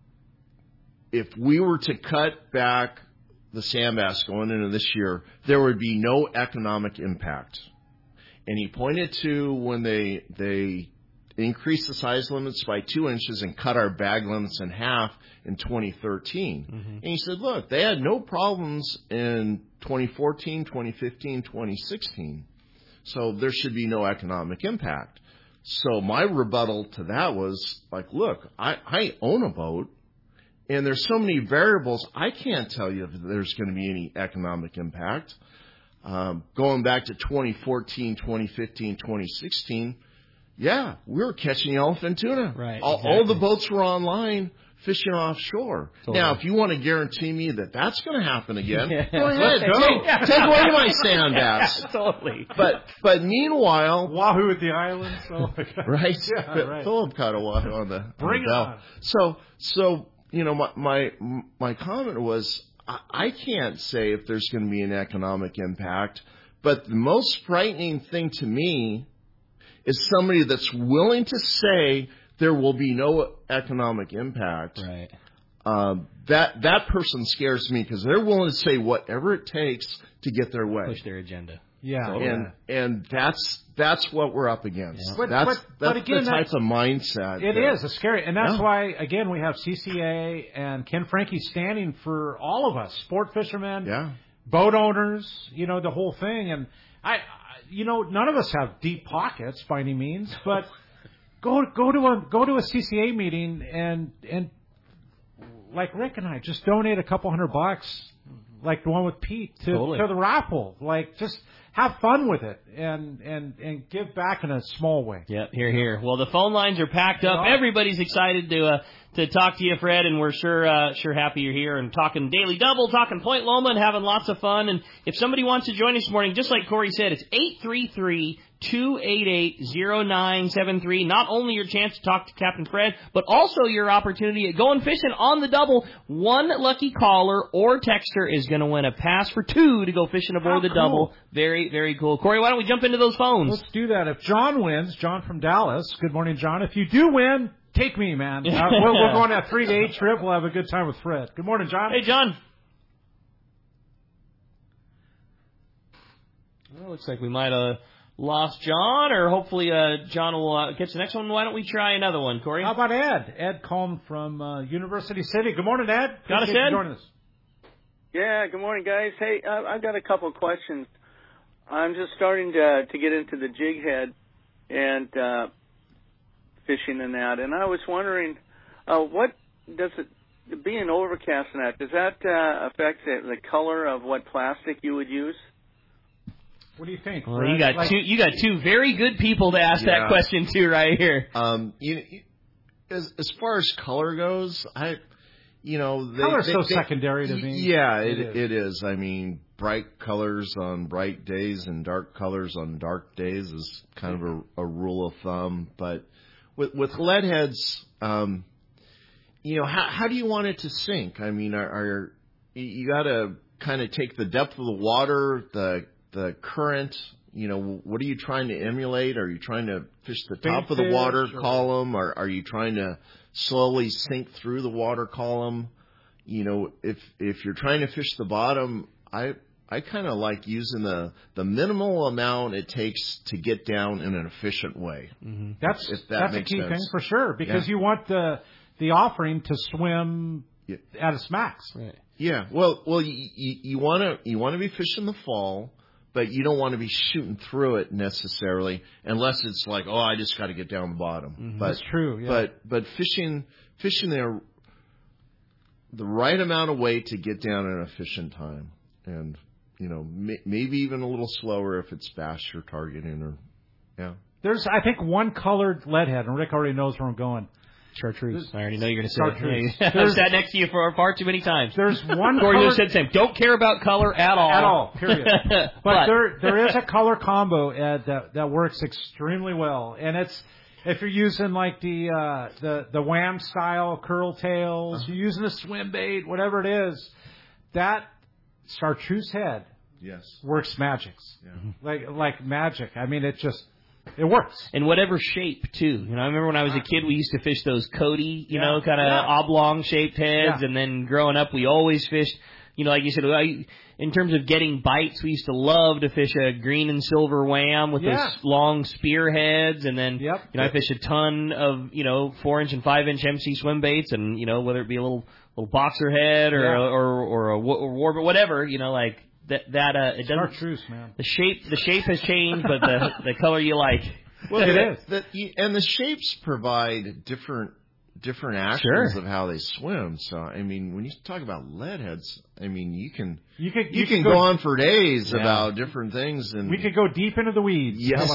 if we were to cut back the sand bass going into this year, there would be no economic impact. And he pointed to when they they increased the size limits by two inches and cut our bag limits in half in twenty thirteen. Mm-hmm. And he said, look, they had no problems in twenty fourteen, twenty fifteen, twenty sixteen. So there should be no economic impact. So my rebuttal to that was like, look, I, I own a boat, and there's so many variables, I can't tell you if there's going to be any economic impact. Um, going back to twenty fourteen, twenty fifteen, twenty sixteen, yeah, we were catching elephant tuna. Right. All, exactly. all the boats were online fishing offshore. Totally. Now, if you want to guarantee me that that's going to happen again, yeah. go ahead. Go. Take, take away my sand bass. Yeah, totally. But but meanwhile, Wahoo at the islands. Oh my God. Right. Yeah, right. Philip caught a wahoo on the Bring on the it bell. on. So so you know my my my comment was, I can't say if there's going to be an economic impact, but the most frightening thing to me is somebody that's willing to say there will be no economic impact. Right. Um, that that person scares me because they're willing to say whatever it takes to get their way, push their agenda. Yeah, and yeah. and that's that's what we're up against. Yeah. But, that's but, that's but again, the type of mindset. It that, is. It's scary. And that's yeah. why, again, we have C C A and Ken Frankie standing for all of us, sport fishermen, yeah. boat owners, you know, the whole thing. And, I, you know, none of us have deep pockets by any means, but go go to a go to a C C A meeting and, and like Rick and I, just donate a couple hundred bucks, like the one with Pete, to, totally. to the raffle. Like, just have fun with it and, and, and give back in a small way. Yep, here, here. Well, the phone lines are packed up. Everybody's excited to uh, to talk to you, Fred, and we're sure uh, sure happy you're here and talking Daily Double, talking Point Loma, and having lots of fun. And if somebody wants to join us this morning, just like Corey said, it's eight three three, two eight eight, zero nine seven three. Not only your chance to talk to Captain Fred, but also your opportunity at going fishing on the double. One lucky caller or texter is going to win a pass for two to go fishing aboard How the cool. double. Very, very cool. Corey, why don't we jump into those phones? Let's do that. If John wins, John from Dallas, good morning, John. If you do win, take me, man. Uh, we'll, we'll go on that three-day trip. We'll have a good time with Fred. Good morning, John. Hey, John. Well, looks like we might have lost John, or hopefully uh, John will uh, catch the next one. Why don't we try another one, Corey? How about Ed? Ed Colm from uh, University City. Good morning, Ed. Got us, Ed? Joining us. Yeah, good morning, guys. Hey, uh, I've got a couple of questions. I'm just starting to to get into the jig head and uh, fishing and that, and I was wondering, uh, what does it, being overcast and that, does that uh, affect the, the color of what plastic you would use? What do you think? Well, you got like, two. You got two very good people to ask yeah. that question to right here. Um, you, you, as as far as color goes, I, you know, they, color's they, so they, secondary to me. Yeah, it, it, is. it is. I mean, bright colors on bright days and dark colors on dark days is kind of a, a rule of thumb. But with with lead heads, um, you know, how how do you want it to sink? I mean, are, are you got to kind of take the depth of the water, the the current, you know, what are you trying to emulate? Are you trying to fish the top of the water sure. column, or are you trying to slowly sink through the water column? You know, if if you're trying to fish the bottom, I I kind of like using the the minimal amount it takes to get down in an efficient way. Mm-hmm. That's if that that's makes a key sense. thing for sure, because yeah. you want the the offering to swim yeah. at its max. Right. Yeah. Well, well, you you want to you want to be fishing the fall, but you don't want to be shooting through it necessarily, unless it's like, oh, I just got to get down the bottom. Mm-hmm. But, That's true. Yeah. But but fishing fishing there the right amount of weight to get down in an efficient time, and you know may, maybe even a little slower if it's bass you're targeting, or yeah. There's I think one colored lead head, and Rick already knows where I'm going. Chartreuse. I already know you're going to say Chartreuse. it. I've sat next to you for far too many times. There's one Corey color... just said the same. Don't care about color at all. At all, period. but, but there there is a color combo, Ed, that, that works extremely well. And it's, if you're using like the uh, the, the wham style curl tails, uh-huh. you're using a swim bait, whatever it is, that chartreuse head yes. works magics. Yeah. Like like magic. I mean, it just... It works. In whatever shape, too. You know, I remember when I was a kid, we used to fish those Cody, you yeah. know, kind of yeah. oblong-shaped heads. Yeah. And then growing up, we always fished, you know, like you said, I, in terms of getting bites, we used to love to fish a green and silver wham with yeah. those long spearheads. And then, yep. you know, I fished a ton of, you know, four-inch and five-inch M C swim baits. And, you know, whether it be a little little boxer head or, yeah. or, or a war, whatever, you know, like that, that uh, it doesn't. Chartreuse, man. The shape, the shape has changed, but the, the color you like. Well, it the, is. The, and the shapes provide different different actions sure. of how they swim. So, I mean, when you talk about lead heads, I mean, you can you, could, you, you can can go, go on for days yeah. about different things. And we could go deep into the weeds. Yes.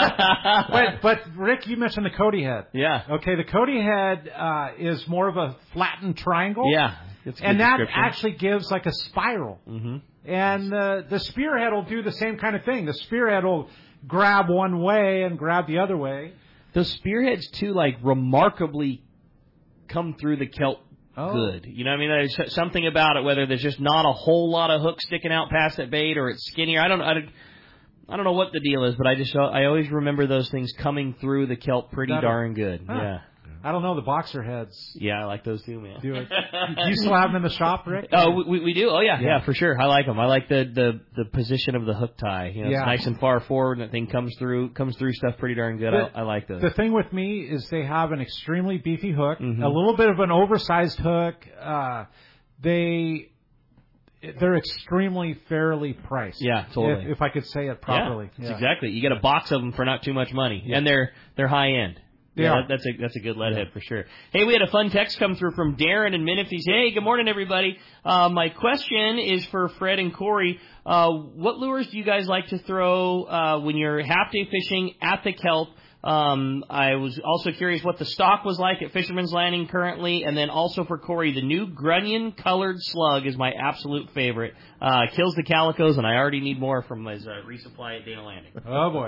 but, but, Rick, you mentioned the Cody head. Yeah. Okay, the Cody head uh, is more of a flattened triangle. Yeah. That's a good and that description. actually gives like a spiral. Mm-hmm. And uh, the spearhead will do the same kind of thing. The spearhead will grab one way and grab the other way. Those spearheads, too, like, remarkably come through the kelp oh. good. You know what I mean? There's something about it, whether there's just not a whole lot of hooks sticking out past that bait or it's skinnier. I don't I don't, I don't know what the deal is, but I just I always remember those things coming through the kelp pretty That'll, darn good. Huh. Yeah. I don't know, the boxer heads. Yeah, I like those too, man. Do it. Do you still have them in the shop, Rick? Oh, we, we do. Oh, yeah, yeah, yeah, for sure. I like them. I like the, the, the position of the hook tie. You know, yeah. it's nice and far forward, and that thing comes through comes through stuff pretty darn good. The, I, I like those. The thing with me is they have an extremely beefy hook, mm-hmm. a little bit of an oversized hook. Uh, they they're extremely fairly priced. Yeah, totally. If, if I could say it properly. Yeah, yeah. exactly. You get a box of them for not too much money, yeah. and they're they're high end. Yeah, yeah that, that's a that's a good leadhead for sure. Hey, we had a fun text come through from Darren in Menifee. Hey, good morning, everybody. Uh, my question is for Fred and Corey. Uh, what lures do you guys like to throw uh, when you're half day fishing at the kelp? Um, I was also curious what the stock was like at Fisherman's Landing currently, and then also for Corey, the new grunion colored slug is my absolute favorite. Uh, kills the calicos, and I already need more from his uh, resupply at Dana Landing. Oh boy.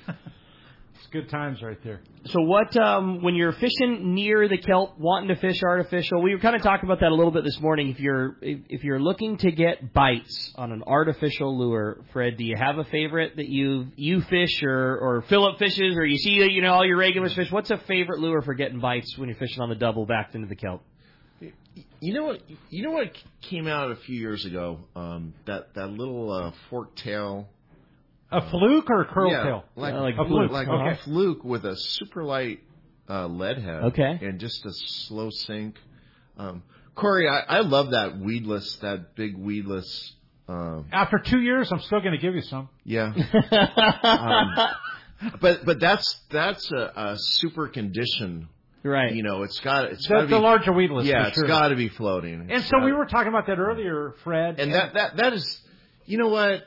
Good times right there. So what, um, when you're fishing near the kelp, wanting to fish artificial, we were kind of talking about that a little bit this morning. If you're if, if you're looking to get bites on an artificial lure, Fred, do you have a favorite that you you fish or or Philip fishes, or you see you know all your regulars fish? What's a favorite lure for getting bites when you're fishing on the double backed into the kelp? You know what? You know what came out a few years ago? Um, that that little uh, fork tail. A fluke or a curl yeah, tail? Like, uh, like a fluke, like okay. a fluke with a super light uh, lead head. Okay. And just a slow sink. Um, Corey, I, I love that weedless, that big weedless. Um, After two years, I'm still going to give you some. Yeah. um, but but that's that's a, a super condition. Right. You know, it's got it's the, got to be the larger weedless. Yeah, for it's sure. got to be floating. And It's so gotta, we were talking about that earlier, Fred. And that that that is, you know what?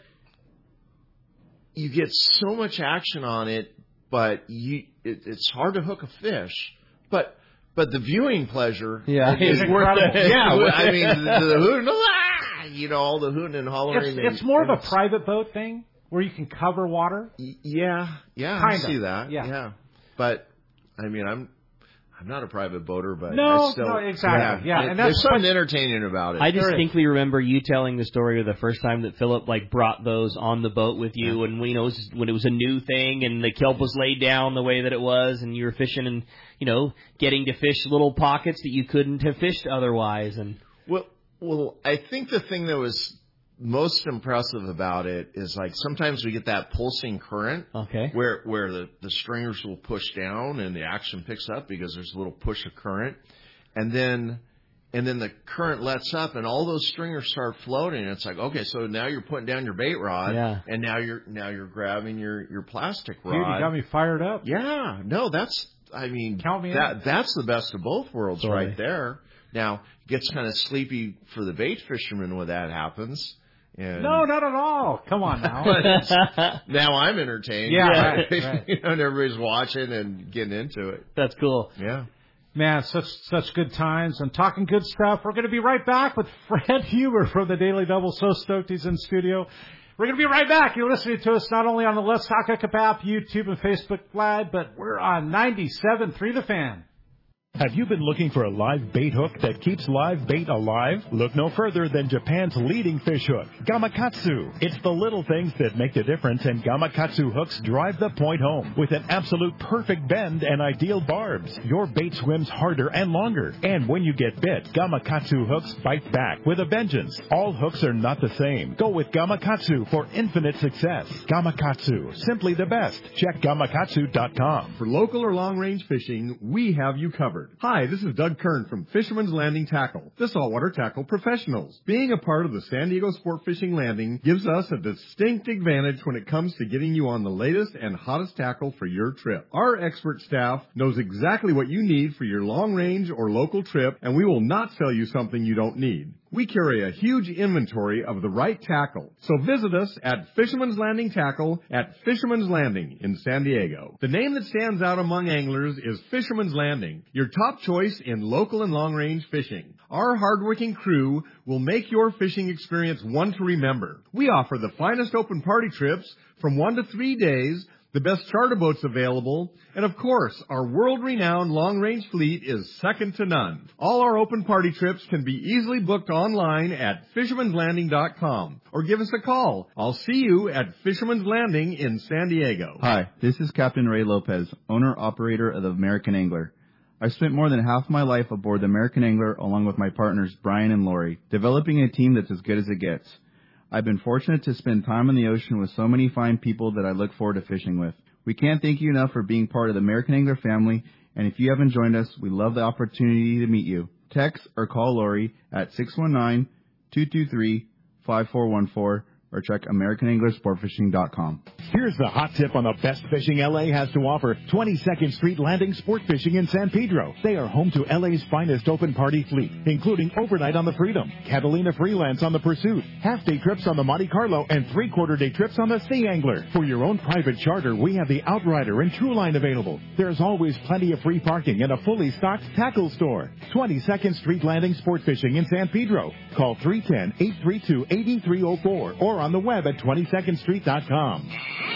You get so much action on it, but you it, it's hard to hook a fish. But but the viewing pleasure yeah, is worth it. Yeah, I mean the, the hooting, ah, you know, all the hooting and hollering. It's, and, it's more and of a private boat thing where you can cover water. Yeah, yeah, Kinda. I see that. Yeah. yeah, but I mean, I'm. I'm not a private boater, but no, I still, no, exactly, yeah, yeah. and that's there's something entertaining about it. I distinctly remember you telling the story of the first time that Philip like brought those on the boat with you, and you know, it was, when it was a new thing, and the kelp was laid down the way that it was, and you were fishing, and you know, getting to fish little pockets that you couldn't have fished otherwise, and well, well, I think the thing that was most impressive about it is like sometimes we get that pulsing current, okay, where where the, the stringers will push down and the action picks up because there's a little push of current, and then and then the current lets up, and all those stringers start floating. And it's like, okay, so now you're putting down your bait rod, yeah. and now you're now you're grabbing your, your plastic rod. Dude, you got me fired up. Yeah, no, that's I mean Count me that in. that's the best of both worlds Sorry. right there. Now it gets kind of sleepy for the bait fisherman when that happens. And No, not at all. Come on now. now I'm entertained. Yeah, right, right. You know, and everybody's watching and getting into it. That's cool. Yeah. Man, such such good times and talking good stuff. We're going to be right back with Fred Huber from the Daily Double. So stoked he's in studio. We're going to be right back. You're listening to us not only on the Let's Talk Hookup app, YouTube, and Facebook Live, but we're on ninety-seven point three The Fan. Have you been looking for a live bait hook that keeps live bait alive? Look no further than Japan's leading fish hook, Gamakatsu. It's the little things that make the difference, and Gamakatsu hooks drive the point home. With an absolute perfect bend and ideal barbs, your bait swims harder and longer. And when you get bit, Gamakatsu hooks bite back with a vengeance. All hooks are not the same. Go with Gamakatsu for infinite success. Gamakatsu, simply the best. Check gamakatsu dot com. For local or long-range fishing, we have you covered. Hi, this is Doug Kern from Fisherman's Landing Tackle, the saltwater tackle professionals. Being a part of the San Diego Sport Fishing Landing gives us a distinct advantage when it comes to getting you on the latest and hottest tackle for your trip. Our expert staff knows exactly what you need for your long-range or local trip, and we will not sell you something you don't need. We carry a huge inventory of the right tackle. So visit us at Fisherman's Landing Tackle at Fisherman's Landing in San Diego. The name that stands out among anglers is Fisherman's Landing, your top choice in local and long-range fishing. Our hardworking crew will make your fishing experience one to remember. We offer the finest open party trips from one to three days, the best charter boats available, and of course, our world-renowned long-range fleet is second to none. All our open party trips can be easily booked online at fishermans landing dot com or give us a call. I'll see you at Fisherman's Landing in San Diego. Hi, this is Captain Ray Lopez, owner-operator of the American Angler. I've spent more than half my life aboard the American Angler along with my partners Brian and Lori, developing a team that's as good as it gets. I've been fortunate to spend time on the ocean with so many fine people that I look forward to fishing with. We can't thank you enough for being part of the American Angler family, and if you haven't joined us, we love the opportunity to meet you. Text or call Lori at six one nine, two two three, five four one four or check American Angler Sport Fishing dot com. Here's the hot tip on the best fishing L A has to offer. twenty-second Street Landing Sport Fishing in San Pedro. They are home to L A's finest open party fleet, including overnight on the Freedom, Catalina Freelance on the Pursuit, half-day trips on the Monte Carlo, and three-quarter day trips on the Sea Angler. For your own private charter, we have the Outrider and Trueline available. There's always plenty of free parking and a fully stocked tackle store. twenty-second Street Landing Sport Fishing in San Pedro. Call three one zero, eight three two, eight three zero four or on the web at twenty-second street dot com.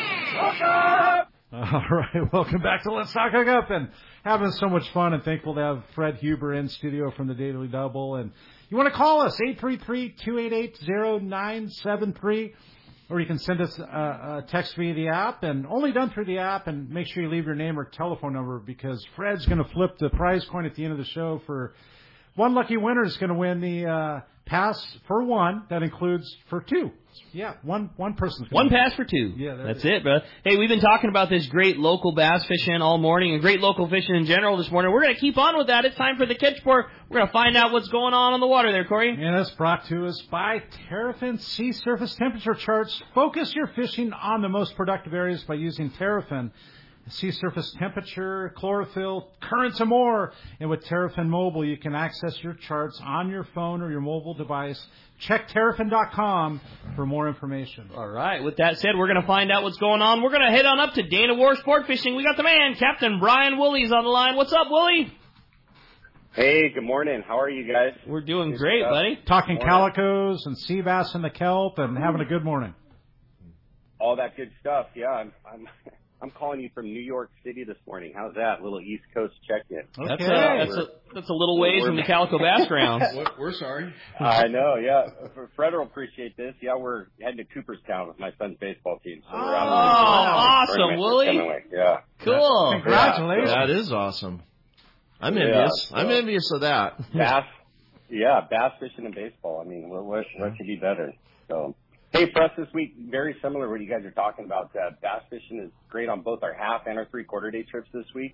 All right, welcome back to Let's Talk Hook Up, and having so much fun and thankful to have Fred Huber in studio from the Daily Double. And you want to call us, eight three three, two eight eight, zero nine seven three, or you can send us a, a text via the app, and only done through the app, and make sure you leave your name or telephone number because Fred's going to flip the prize coin at the end of the show for one lucky winner is going to win the uh, pass for one. That includes for two. Yeah, one one person's One pass for two. Yeah, that's it, bro. Hey, we've been talking about this great local bass fishing all morning and great local fishing in general this morning. We're going to keep on with that. It's time for the Catch Report. We're going to find out what's going on on the water there, Corey. And it's brought to us by Terrafin Sea Surface Temperature Charts. Focus your fishing on the most productive areas by using Terrafin. Sea surface temperature, chlorophyll, currents, and more. And with Terrafin Mobile, you can access your charts on your phone or your mobile device. Check terrafin dot com for more information. All right. With that said, we're going to find out what's going on. We're going to head on up to Dana War Sport Fishing. We got the man, Captain Brian Wooley's on the line. What's up, Woolley? Hey, good morning. How are you guys? We're doing great, buddy. Talking calicos and sea bass in the kelp and having a good morning. All that good stuff. Yeah, I'm I'm I'm calling you from New York City this morning. How's that? A little East Coast check-in. Okay. That's, a, that's, a, that's a little ways from the Calico Bass grounds. We're sorry. I know, yeah. Fred will appreciate this. Yeah, we're heading to Cooperstown with my son's baseball team. So oh, we're out awesome, Woolley. Yeah. Cool. Congratulations. That is awesome. I'm envious. Yeah, so I'm envious of that. Bass, yeah, bass fishing and baseball. I mean, what, what, what could be better? So... Hey, for us this week, very similar to what you guys are talking about. Uh, bass fishing is great on both our half and our three-quarter day trips this week.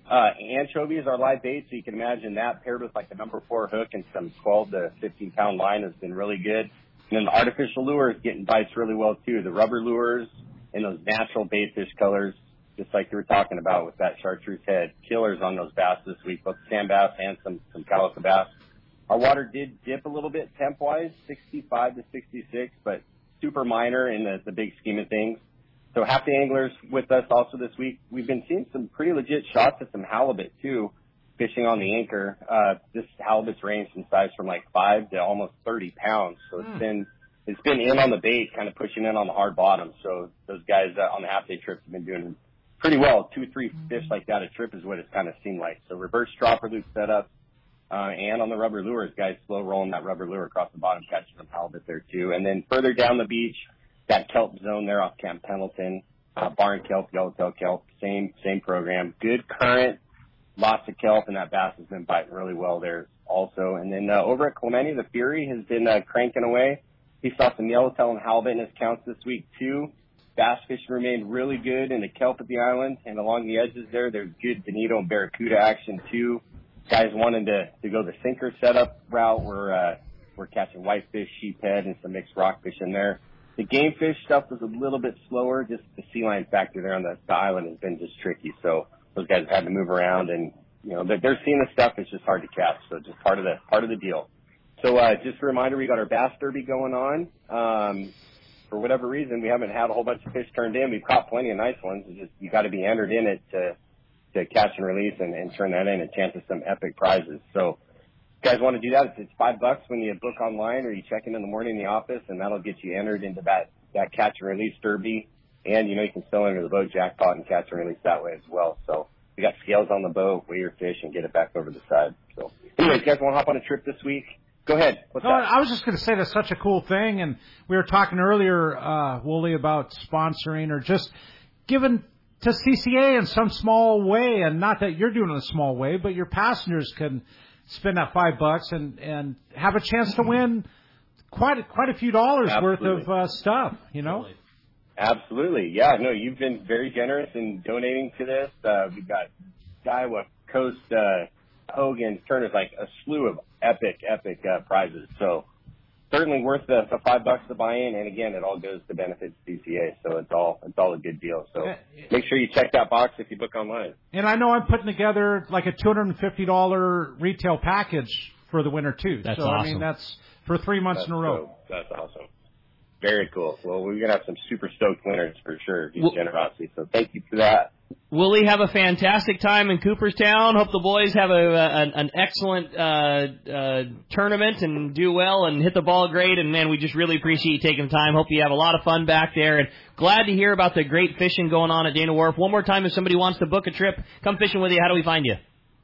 Uh, anchovies are live bait, so you can imagine that paired with like a number four hook and some twelve to fifteen pound line has been really good. And then the artificial lures getting bites really well too. The rubber lures and those natural bait fish colors, just like you were talking about with that chartreuse head, killers on those bass this week, both sand bass and some, some calico bass. Our water did dip a little bit temp wise, sixty-five to sixty-six, but super minor in the, the big scheme of things. So happy anglers with us also this week. We've been seeing some pretty legit shots at some halibut too, fishing on the anchor. Uh, this halibut's ranged in size from like five to almost thirty pounds. So it's mm. been, it's been in on the bait, kind of pushing in on the hard bottom. So those guys uh, on the half day trips have been doing pretty well. Two, three fish like that a trip is what it's kind of seemed like. So reverse dropper loop setup, uh, and on the rubber lures, guys slow rolling that rubber lure across the bottom, catching some halibut there too. And then further down the beach, that kelp zone there off Camp Pendleton, uh, barn kelp, yellowtail kelp, same, same program. Good current, lots of kelp, and that bass has been biting really well there also. And then, uh, over at Clemente, the Fury has been, uh, cranking away. He saw some yellowtail and halibut in his counts this week too. Bass fishing remained really good in the kelp at the island, and along the edges there, there's good bonito and barracuda action too. Guys wanting to, to go the sinker setup route, we're, uh, we're catching whitefish, sheephead, and some mixed rockfish in there. The game fish stuff was a little bit slower. Just the sea lion factor there on the, the island has been just tricky. So those guys have had to move around, and you know they're, they're seeing the stuff. It's just hard to catch. So just part of the part of the deal. So uh, just a reminder, we got our bass derby going on. Um, for whatever reason, we haven't had a whole bunch of fish turned in. We've caught plenty of nice ones. It's just you got to be entered in it to to catch and release and, and turn that in and chance of some epic prizes. So. You guys want to do that? It's, it's five bucks when you book online or you check in in the morning in the office, and that'll get you entered into that, that catch and release derby. And, you know, you can still enter the boat jackpot and catch and release that way as well. So we got scales on the boat, weigh your fish, and get it back over the side. So anyways, you guys want to hop on a trip this week? Go ahead. What's no, that? I was just going to say that's such a cool thing. And we were talking earlier, uh, Wooly, about sponsoring or just giving to C C A in some small way. And not that you're doing it in a small way, but your passengers can spend that five bucks and, and have a chance to win quite a, quite a few dollars Absolutely. worth of uh, stuff, you know? Absolutely. Yeah, no, you've been very generous in donating to this. Uh, we've got Iowa Coast, uh, Hogan, Turner's like a slew of epic, epic uh, prizes. So certainly worth the, the five bucks to buy in. And again, it all goes to benefit C C A. So it's all, it's all a good deal. So make sure you check that box if you book online. And I know I'm putting together like a two hundred fifty dollars retail package for the winter too. That's so, awesome. I mean, that's for three months that's in a row. So, that's awesome. Very cool. Well, we're going to have some super stoked winners for sure. Huge well, generosity. So thank you for that. Willie, have a fantastic time in Cooperstown. Hope the boys have a, a an excellent uh, uh, tournament and do well and hit the ball great. And, man, we just really appreciate you taking the time. Hope you have a lot of fun back there. And glad to hear about the great fishing going on at Dana Wharf. One more time, if somebody wants to book a trip, come fishing with you, how do we find you?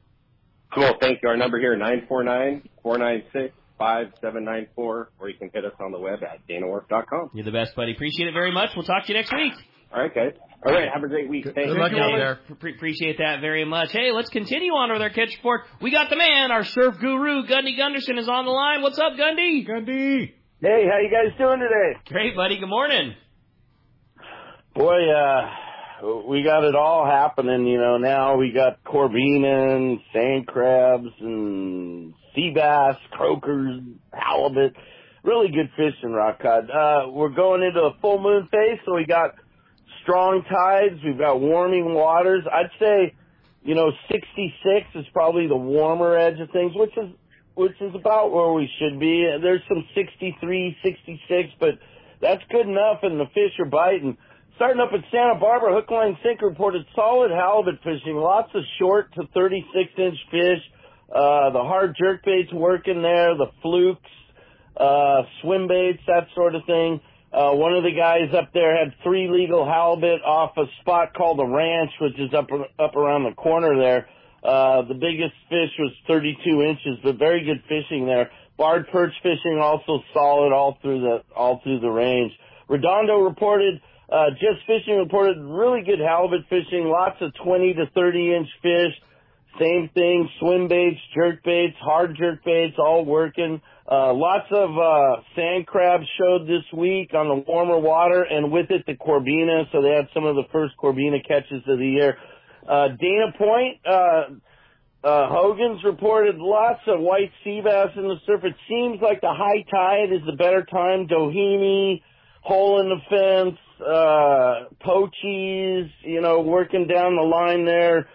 Cool. Thank you. Our number here, nine four nine, four nine six, five seven nine four, or you can hit us on the web at dana wharf dot com. You're the best, buddy. Appreciate it very much. We'll talk to you next week. All right, guys. All right, have a great week. Thanks. Good luck out there. Appreciate that very much. Hey, let's continue on with our catch report. We got the man, our surf guru, Gundy Gunderson, is on the line. What's up, Gundy? Gundy. Hey, how you guys doing today? Great, buddy. Good morning. Boy, uh, we got it all happening, you know. Now we got corvina and sand crabs and sea bass, croakers, halibut. Really good fishing, Rock Cod. Uh, we're going into a full moon phase, so we got strong tides. We've got warming waters. I'd say, you know, sixty-six is probably the warmer edge of things, which is which is about where we should be. There's some sixty-three, sixty-six, but that's good enough, and the fish are biting. Starting up at Santa Barbara, hook, line, sinker reported solid halibut fishing, lots of short to thirty-six inch fish. Uh, the hard jerkbaits working there, the flukes, uh, swim baits, that sort of thing. Uh, one of the guys up there had three legal halibut off a spot called the Ranch, which is up up around the corner there. Uh, the biggest fish was thirty-two inches, but very good fishing there. Barred perch fishing also solid all through the all through the range. Redondo reported, uh, just fishing reported really good halibut fishing, lots of twenty to thirty inch fish. Same thing, swim baits, jerk baits, hard jerk baits, all working. Uh, lots of, uh, sand crabs showed this week on the warmer water, and with it the corvina, so they had some of the first corvina catches of the year. Uh, Dana Point, uh, uh, Hogan's reported lots of white sea bass in the surf. It seems like the high tide is the better time. Doheny, Hole in the Fence, uh, Pochies, you know, working down the line there.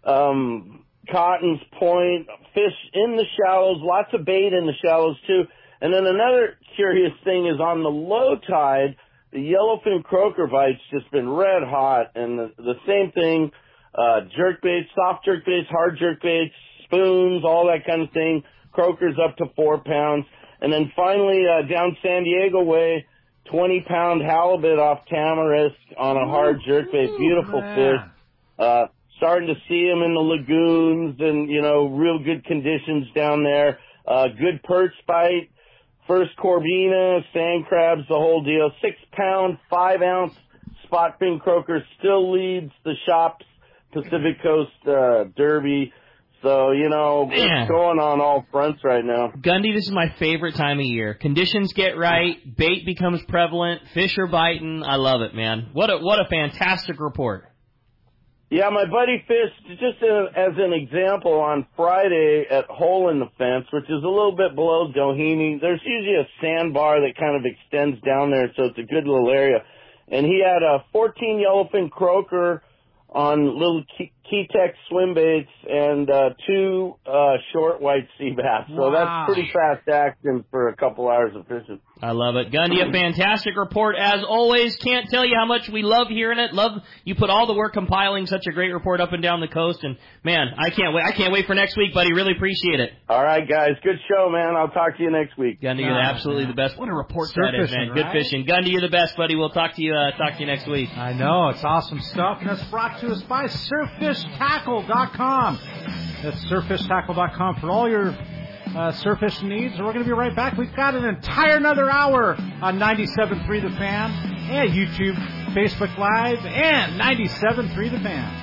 Um, Cotton's Point, fish in the shallows, lots of bait in the shallows too. And then another curious thing is on the low tide, the yellowfin croaker bite's just been red hot, and the, the same thing, uh, jerkbaits, soft jerkbaits, hard jerkbaits, spoons, all that kind of thing. Croakers up to four pounds. And then finally, uh, down San Diego way, twenty pound halibut off Tamarisk on a hard jerkbait. Beautiful man. fish. Uh, starting to see them in the lagoons and, you know, real good conditions down there. Uh, good perch bite. First Corvina, sand crabs, the whole deal. Six pound, five ounce spot fin croaker still leads the shop's Pacific Coast uh, Derby. So, you know, Man. it's going on all fronts right now. Gundy, this is my favorite time of year. Conditions get right, bait becomes prevalent, fish are biting. I love it, man. What a what a fantastic report. Yeah, my buddy fished, just a, as an example, on Friday at Hole in the Fence, which is a little bit below Doheny. There's usually a sandbar that kind of extends down there, so it's a good little area. And he had a fourteen yellowfin croaker on little Key-Tex swim baits and uh, two uh, short white sea bass. So Wow. that's pretty fast action for a couple hours of fishing. I love it. Gundy, a fantastic report as always. Can't tell you how much we love hearing it. Love you put all the work compiling such a great report up and down the coast. And man, I can't wait. I can't wait for next week, buddy. Really appreciate it. All right, guys. Good show, man. I'll talk to you next week. Gundy, you're absolutely the best. What a report Surf that is, fishing, man. Good right? fishing. Gundy, you're the best, buddy. We'll talk to you. Uh, talk to you next week. I know, it's awesome stuff, and it's brought to us by surf fish tackle dot com. That's surf fish tackle dot com for all your uh, surf fishing needs. And we're going to be right back. We've got an entire another hour on ninety-seven point three The Fan and YouTube, Facebook Live, and ninety-seven point three The Fan.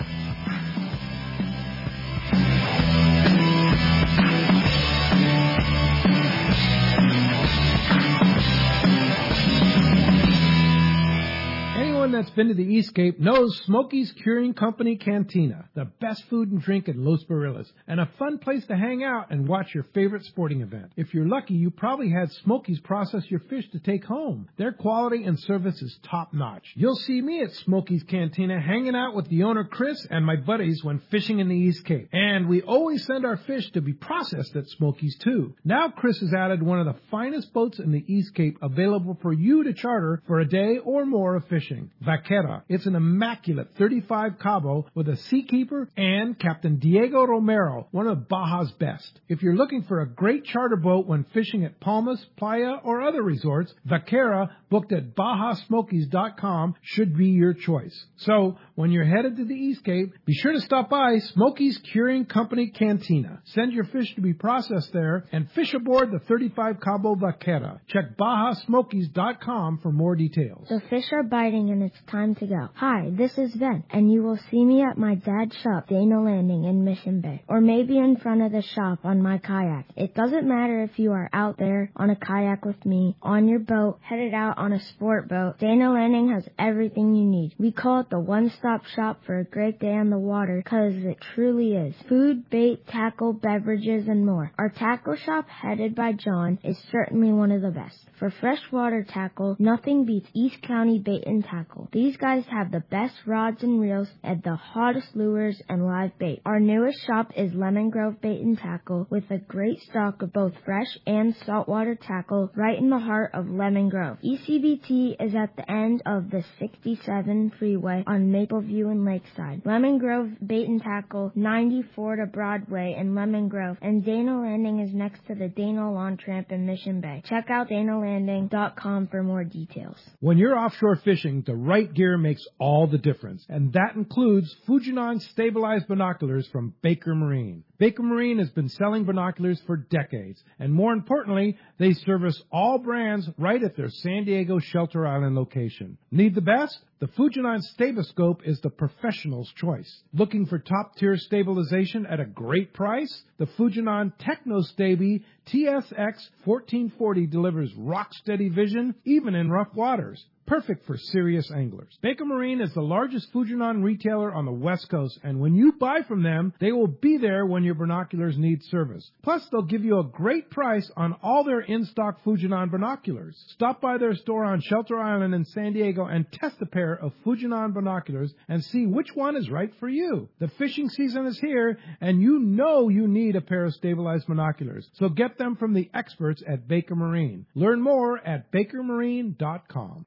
Anyone that's been to the Eastcape knows Smokey's Curing Company Cantina, the best food and drink in Los Barriles, and a fun place to hang out and watch your favorite sporting event. If you're lucky, you probably had Smokey's process your fish to take home. Their quality and service is top-notch. You'll see me at Smokey's Cantina hanging out with the owner, Chris, and my buddies when fishing in the Eastcape. And we always send our fish to be processed at Smokey's, too. Now Chris has added one of the finest boats in the Eastcape available for you to charter for a day or more of fishing. Vaquera. It's an immaculate thirty-five Cabo with a seakeeper and Captain Diego Romero, one of Baja's best. If you're looking for a great charter boat when fishing at Palmas, Playa, or other resorts, Vaquera, booked at baja smokies dot com, should be your choice. So, when you're headed to the Eastcape, be sure to stop by Smokey's Curing Company Cantina. Send your fish to be processed there and fish aboard the thirty-five Cabo Vaquera. Check baja smokies dot com for more details. The fish are biting and it's time to go. Hi, this is Ben, and you will see me at my dad's shop, Dana Landing in Mission Bay, or maybe in front of the shop on my kayak. It doesn't matter if you are out there on a kayak with me, on your boat, headed out on a sport boat. Dana Landing has everything you need. We call it the one-stop shop for a great day on the water, because it truly is. Food, bait, tackle, beverages, and more. Our tackle shop, headed by John, is certainly one of the best. For freshwater tackle, nothing beats East County Bait and Tackle. These guys have the best rods and reels and the hottest lures and live bait. Our newest shop is Lemon Grove Bait and Tackle, with a great stock of both fresh and saltwater tackle right in the heart of Lemon Grove. E C B T is at the end of the sixty-seven freeway on Mapleview and Lakeside. Lemon Grove Bait and Tackle, ninety-four to Broadway in Lemon Grove, and Dana Landing is next to the Dana Lawn Tramp in Mission Bay. Check out dana landing dot com for more details. When you're offshore fishing, the right gear makes all the difference, and that includes Fujinon stabilized binoculars from Baker Marine. Baker Marine has been selling binoculars for decades, and more importantly, they service all brands right at their San Diego Shelter Island location. Need the best? The Fujinon Staboscope is the professional's choice. Looking for top-tier stabilization at a great price? The Fujinon TechnoStabi T S X fourteen forty delivers rock-steady vision even in rough waters. perfect for serious anglers. Baker Marine is the largest Fujinon retailer on the West Coast, and when you buy from them, they will be there when your binoculars need service. Plus, they'll give you a great price on all their in-stock Fujinon binoculars. Stop by their store on Shelter Island in San Diego and test a pair of Fujinon binoculars and see which one is right for you. The fishing season is here, and you know you need a pair of stabilized binoculars. So get them from the experts at Baker Marine. Learn more at baker marine dot com.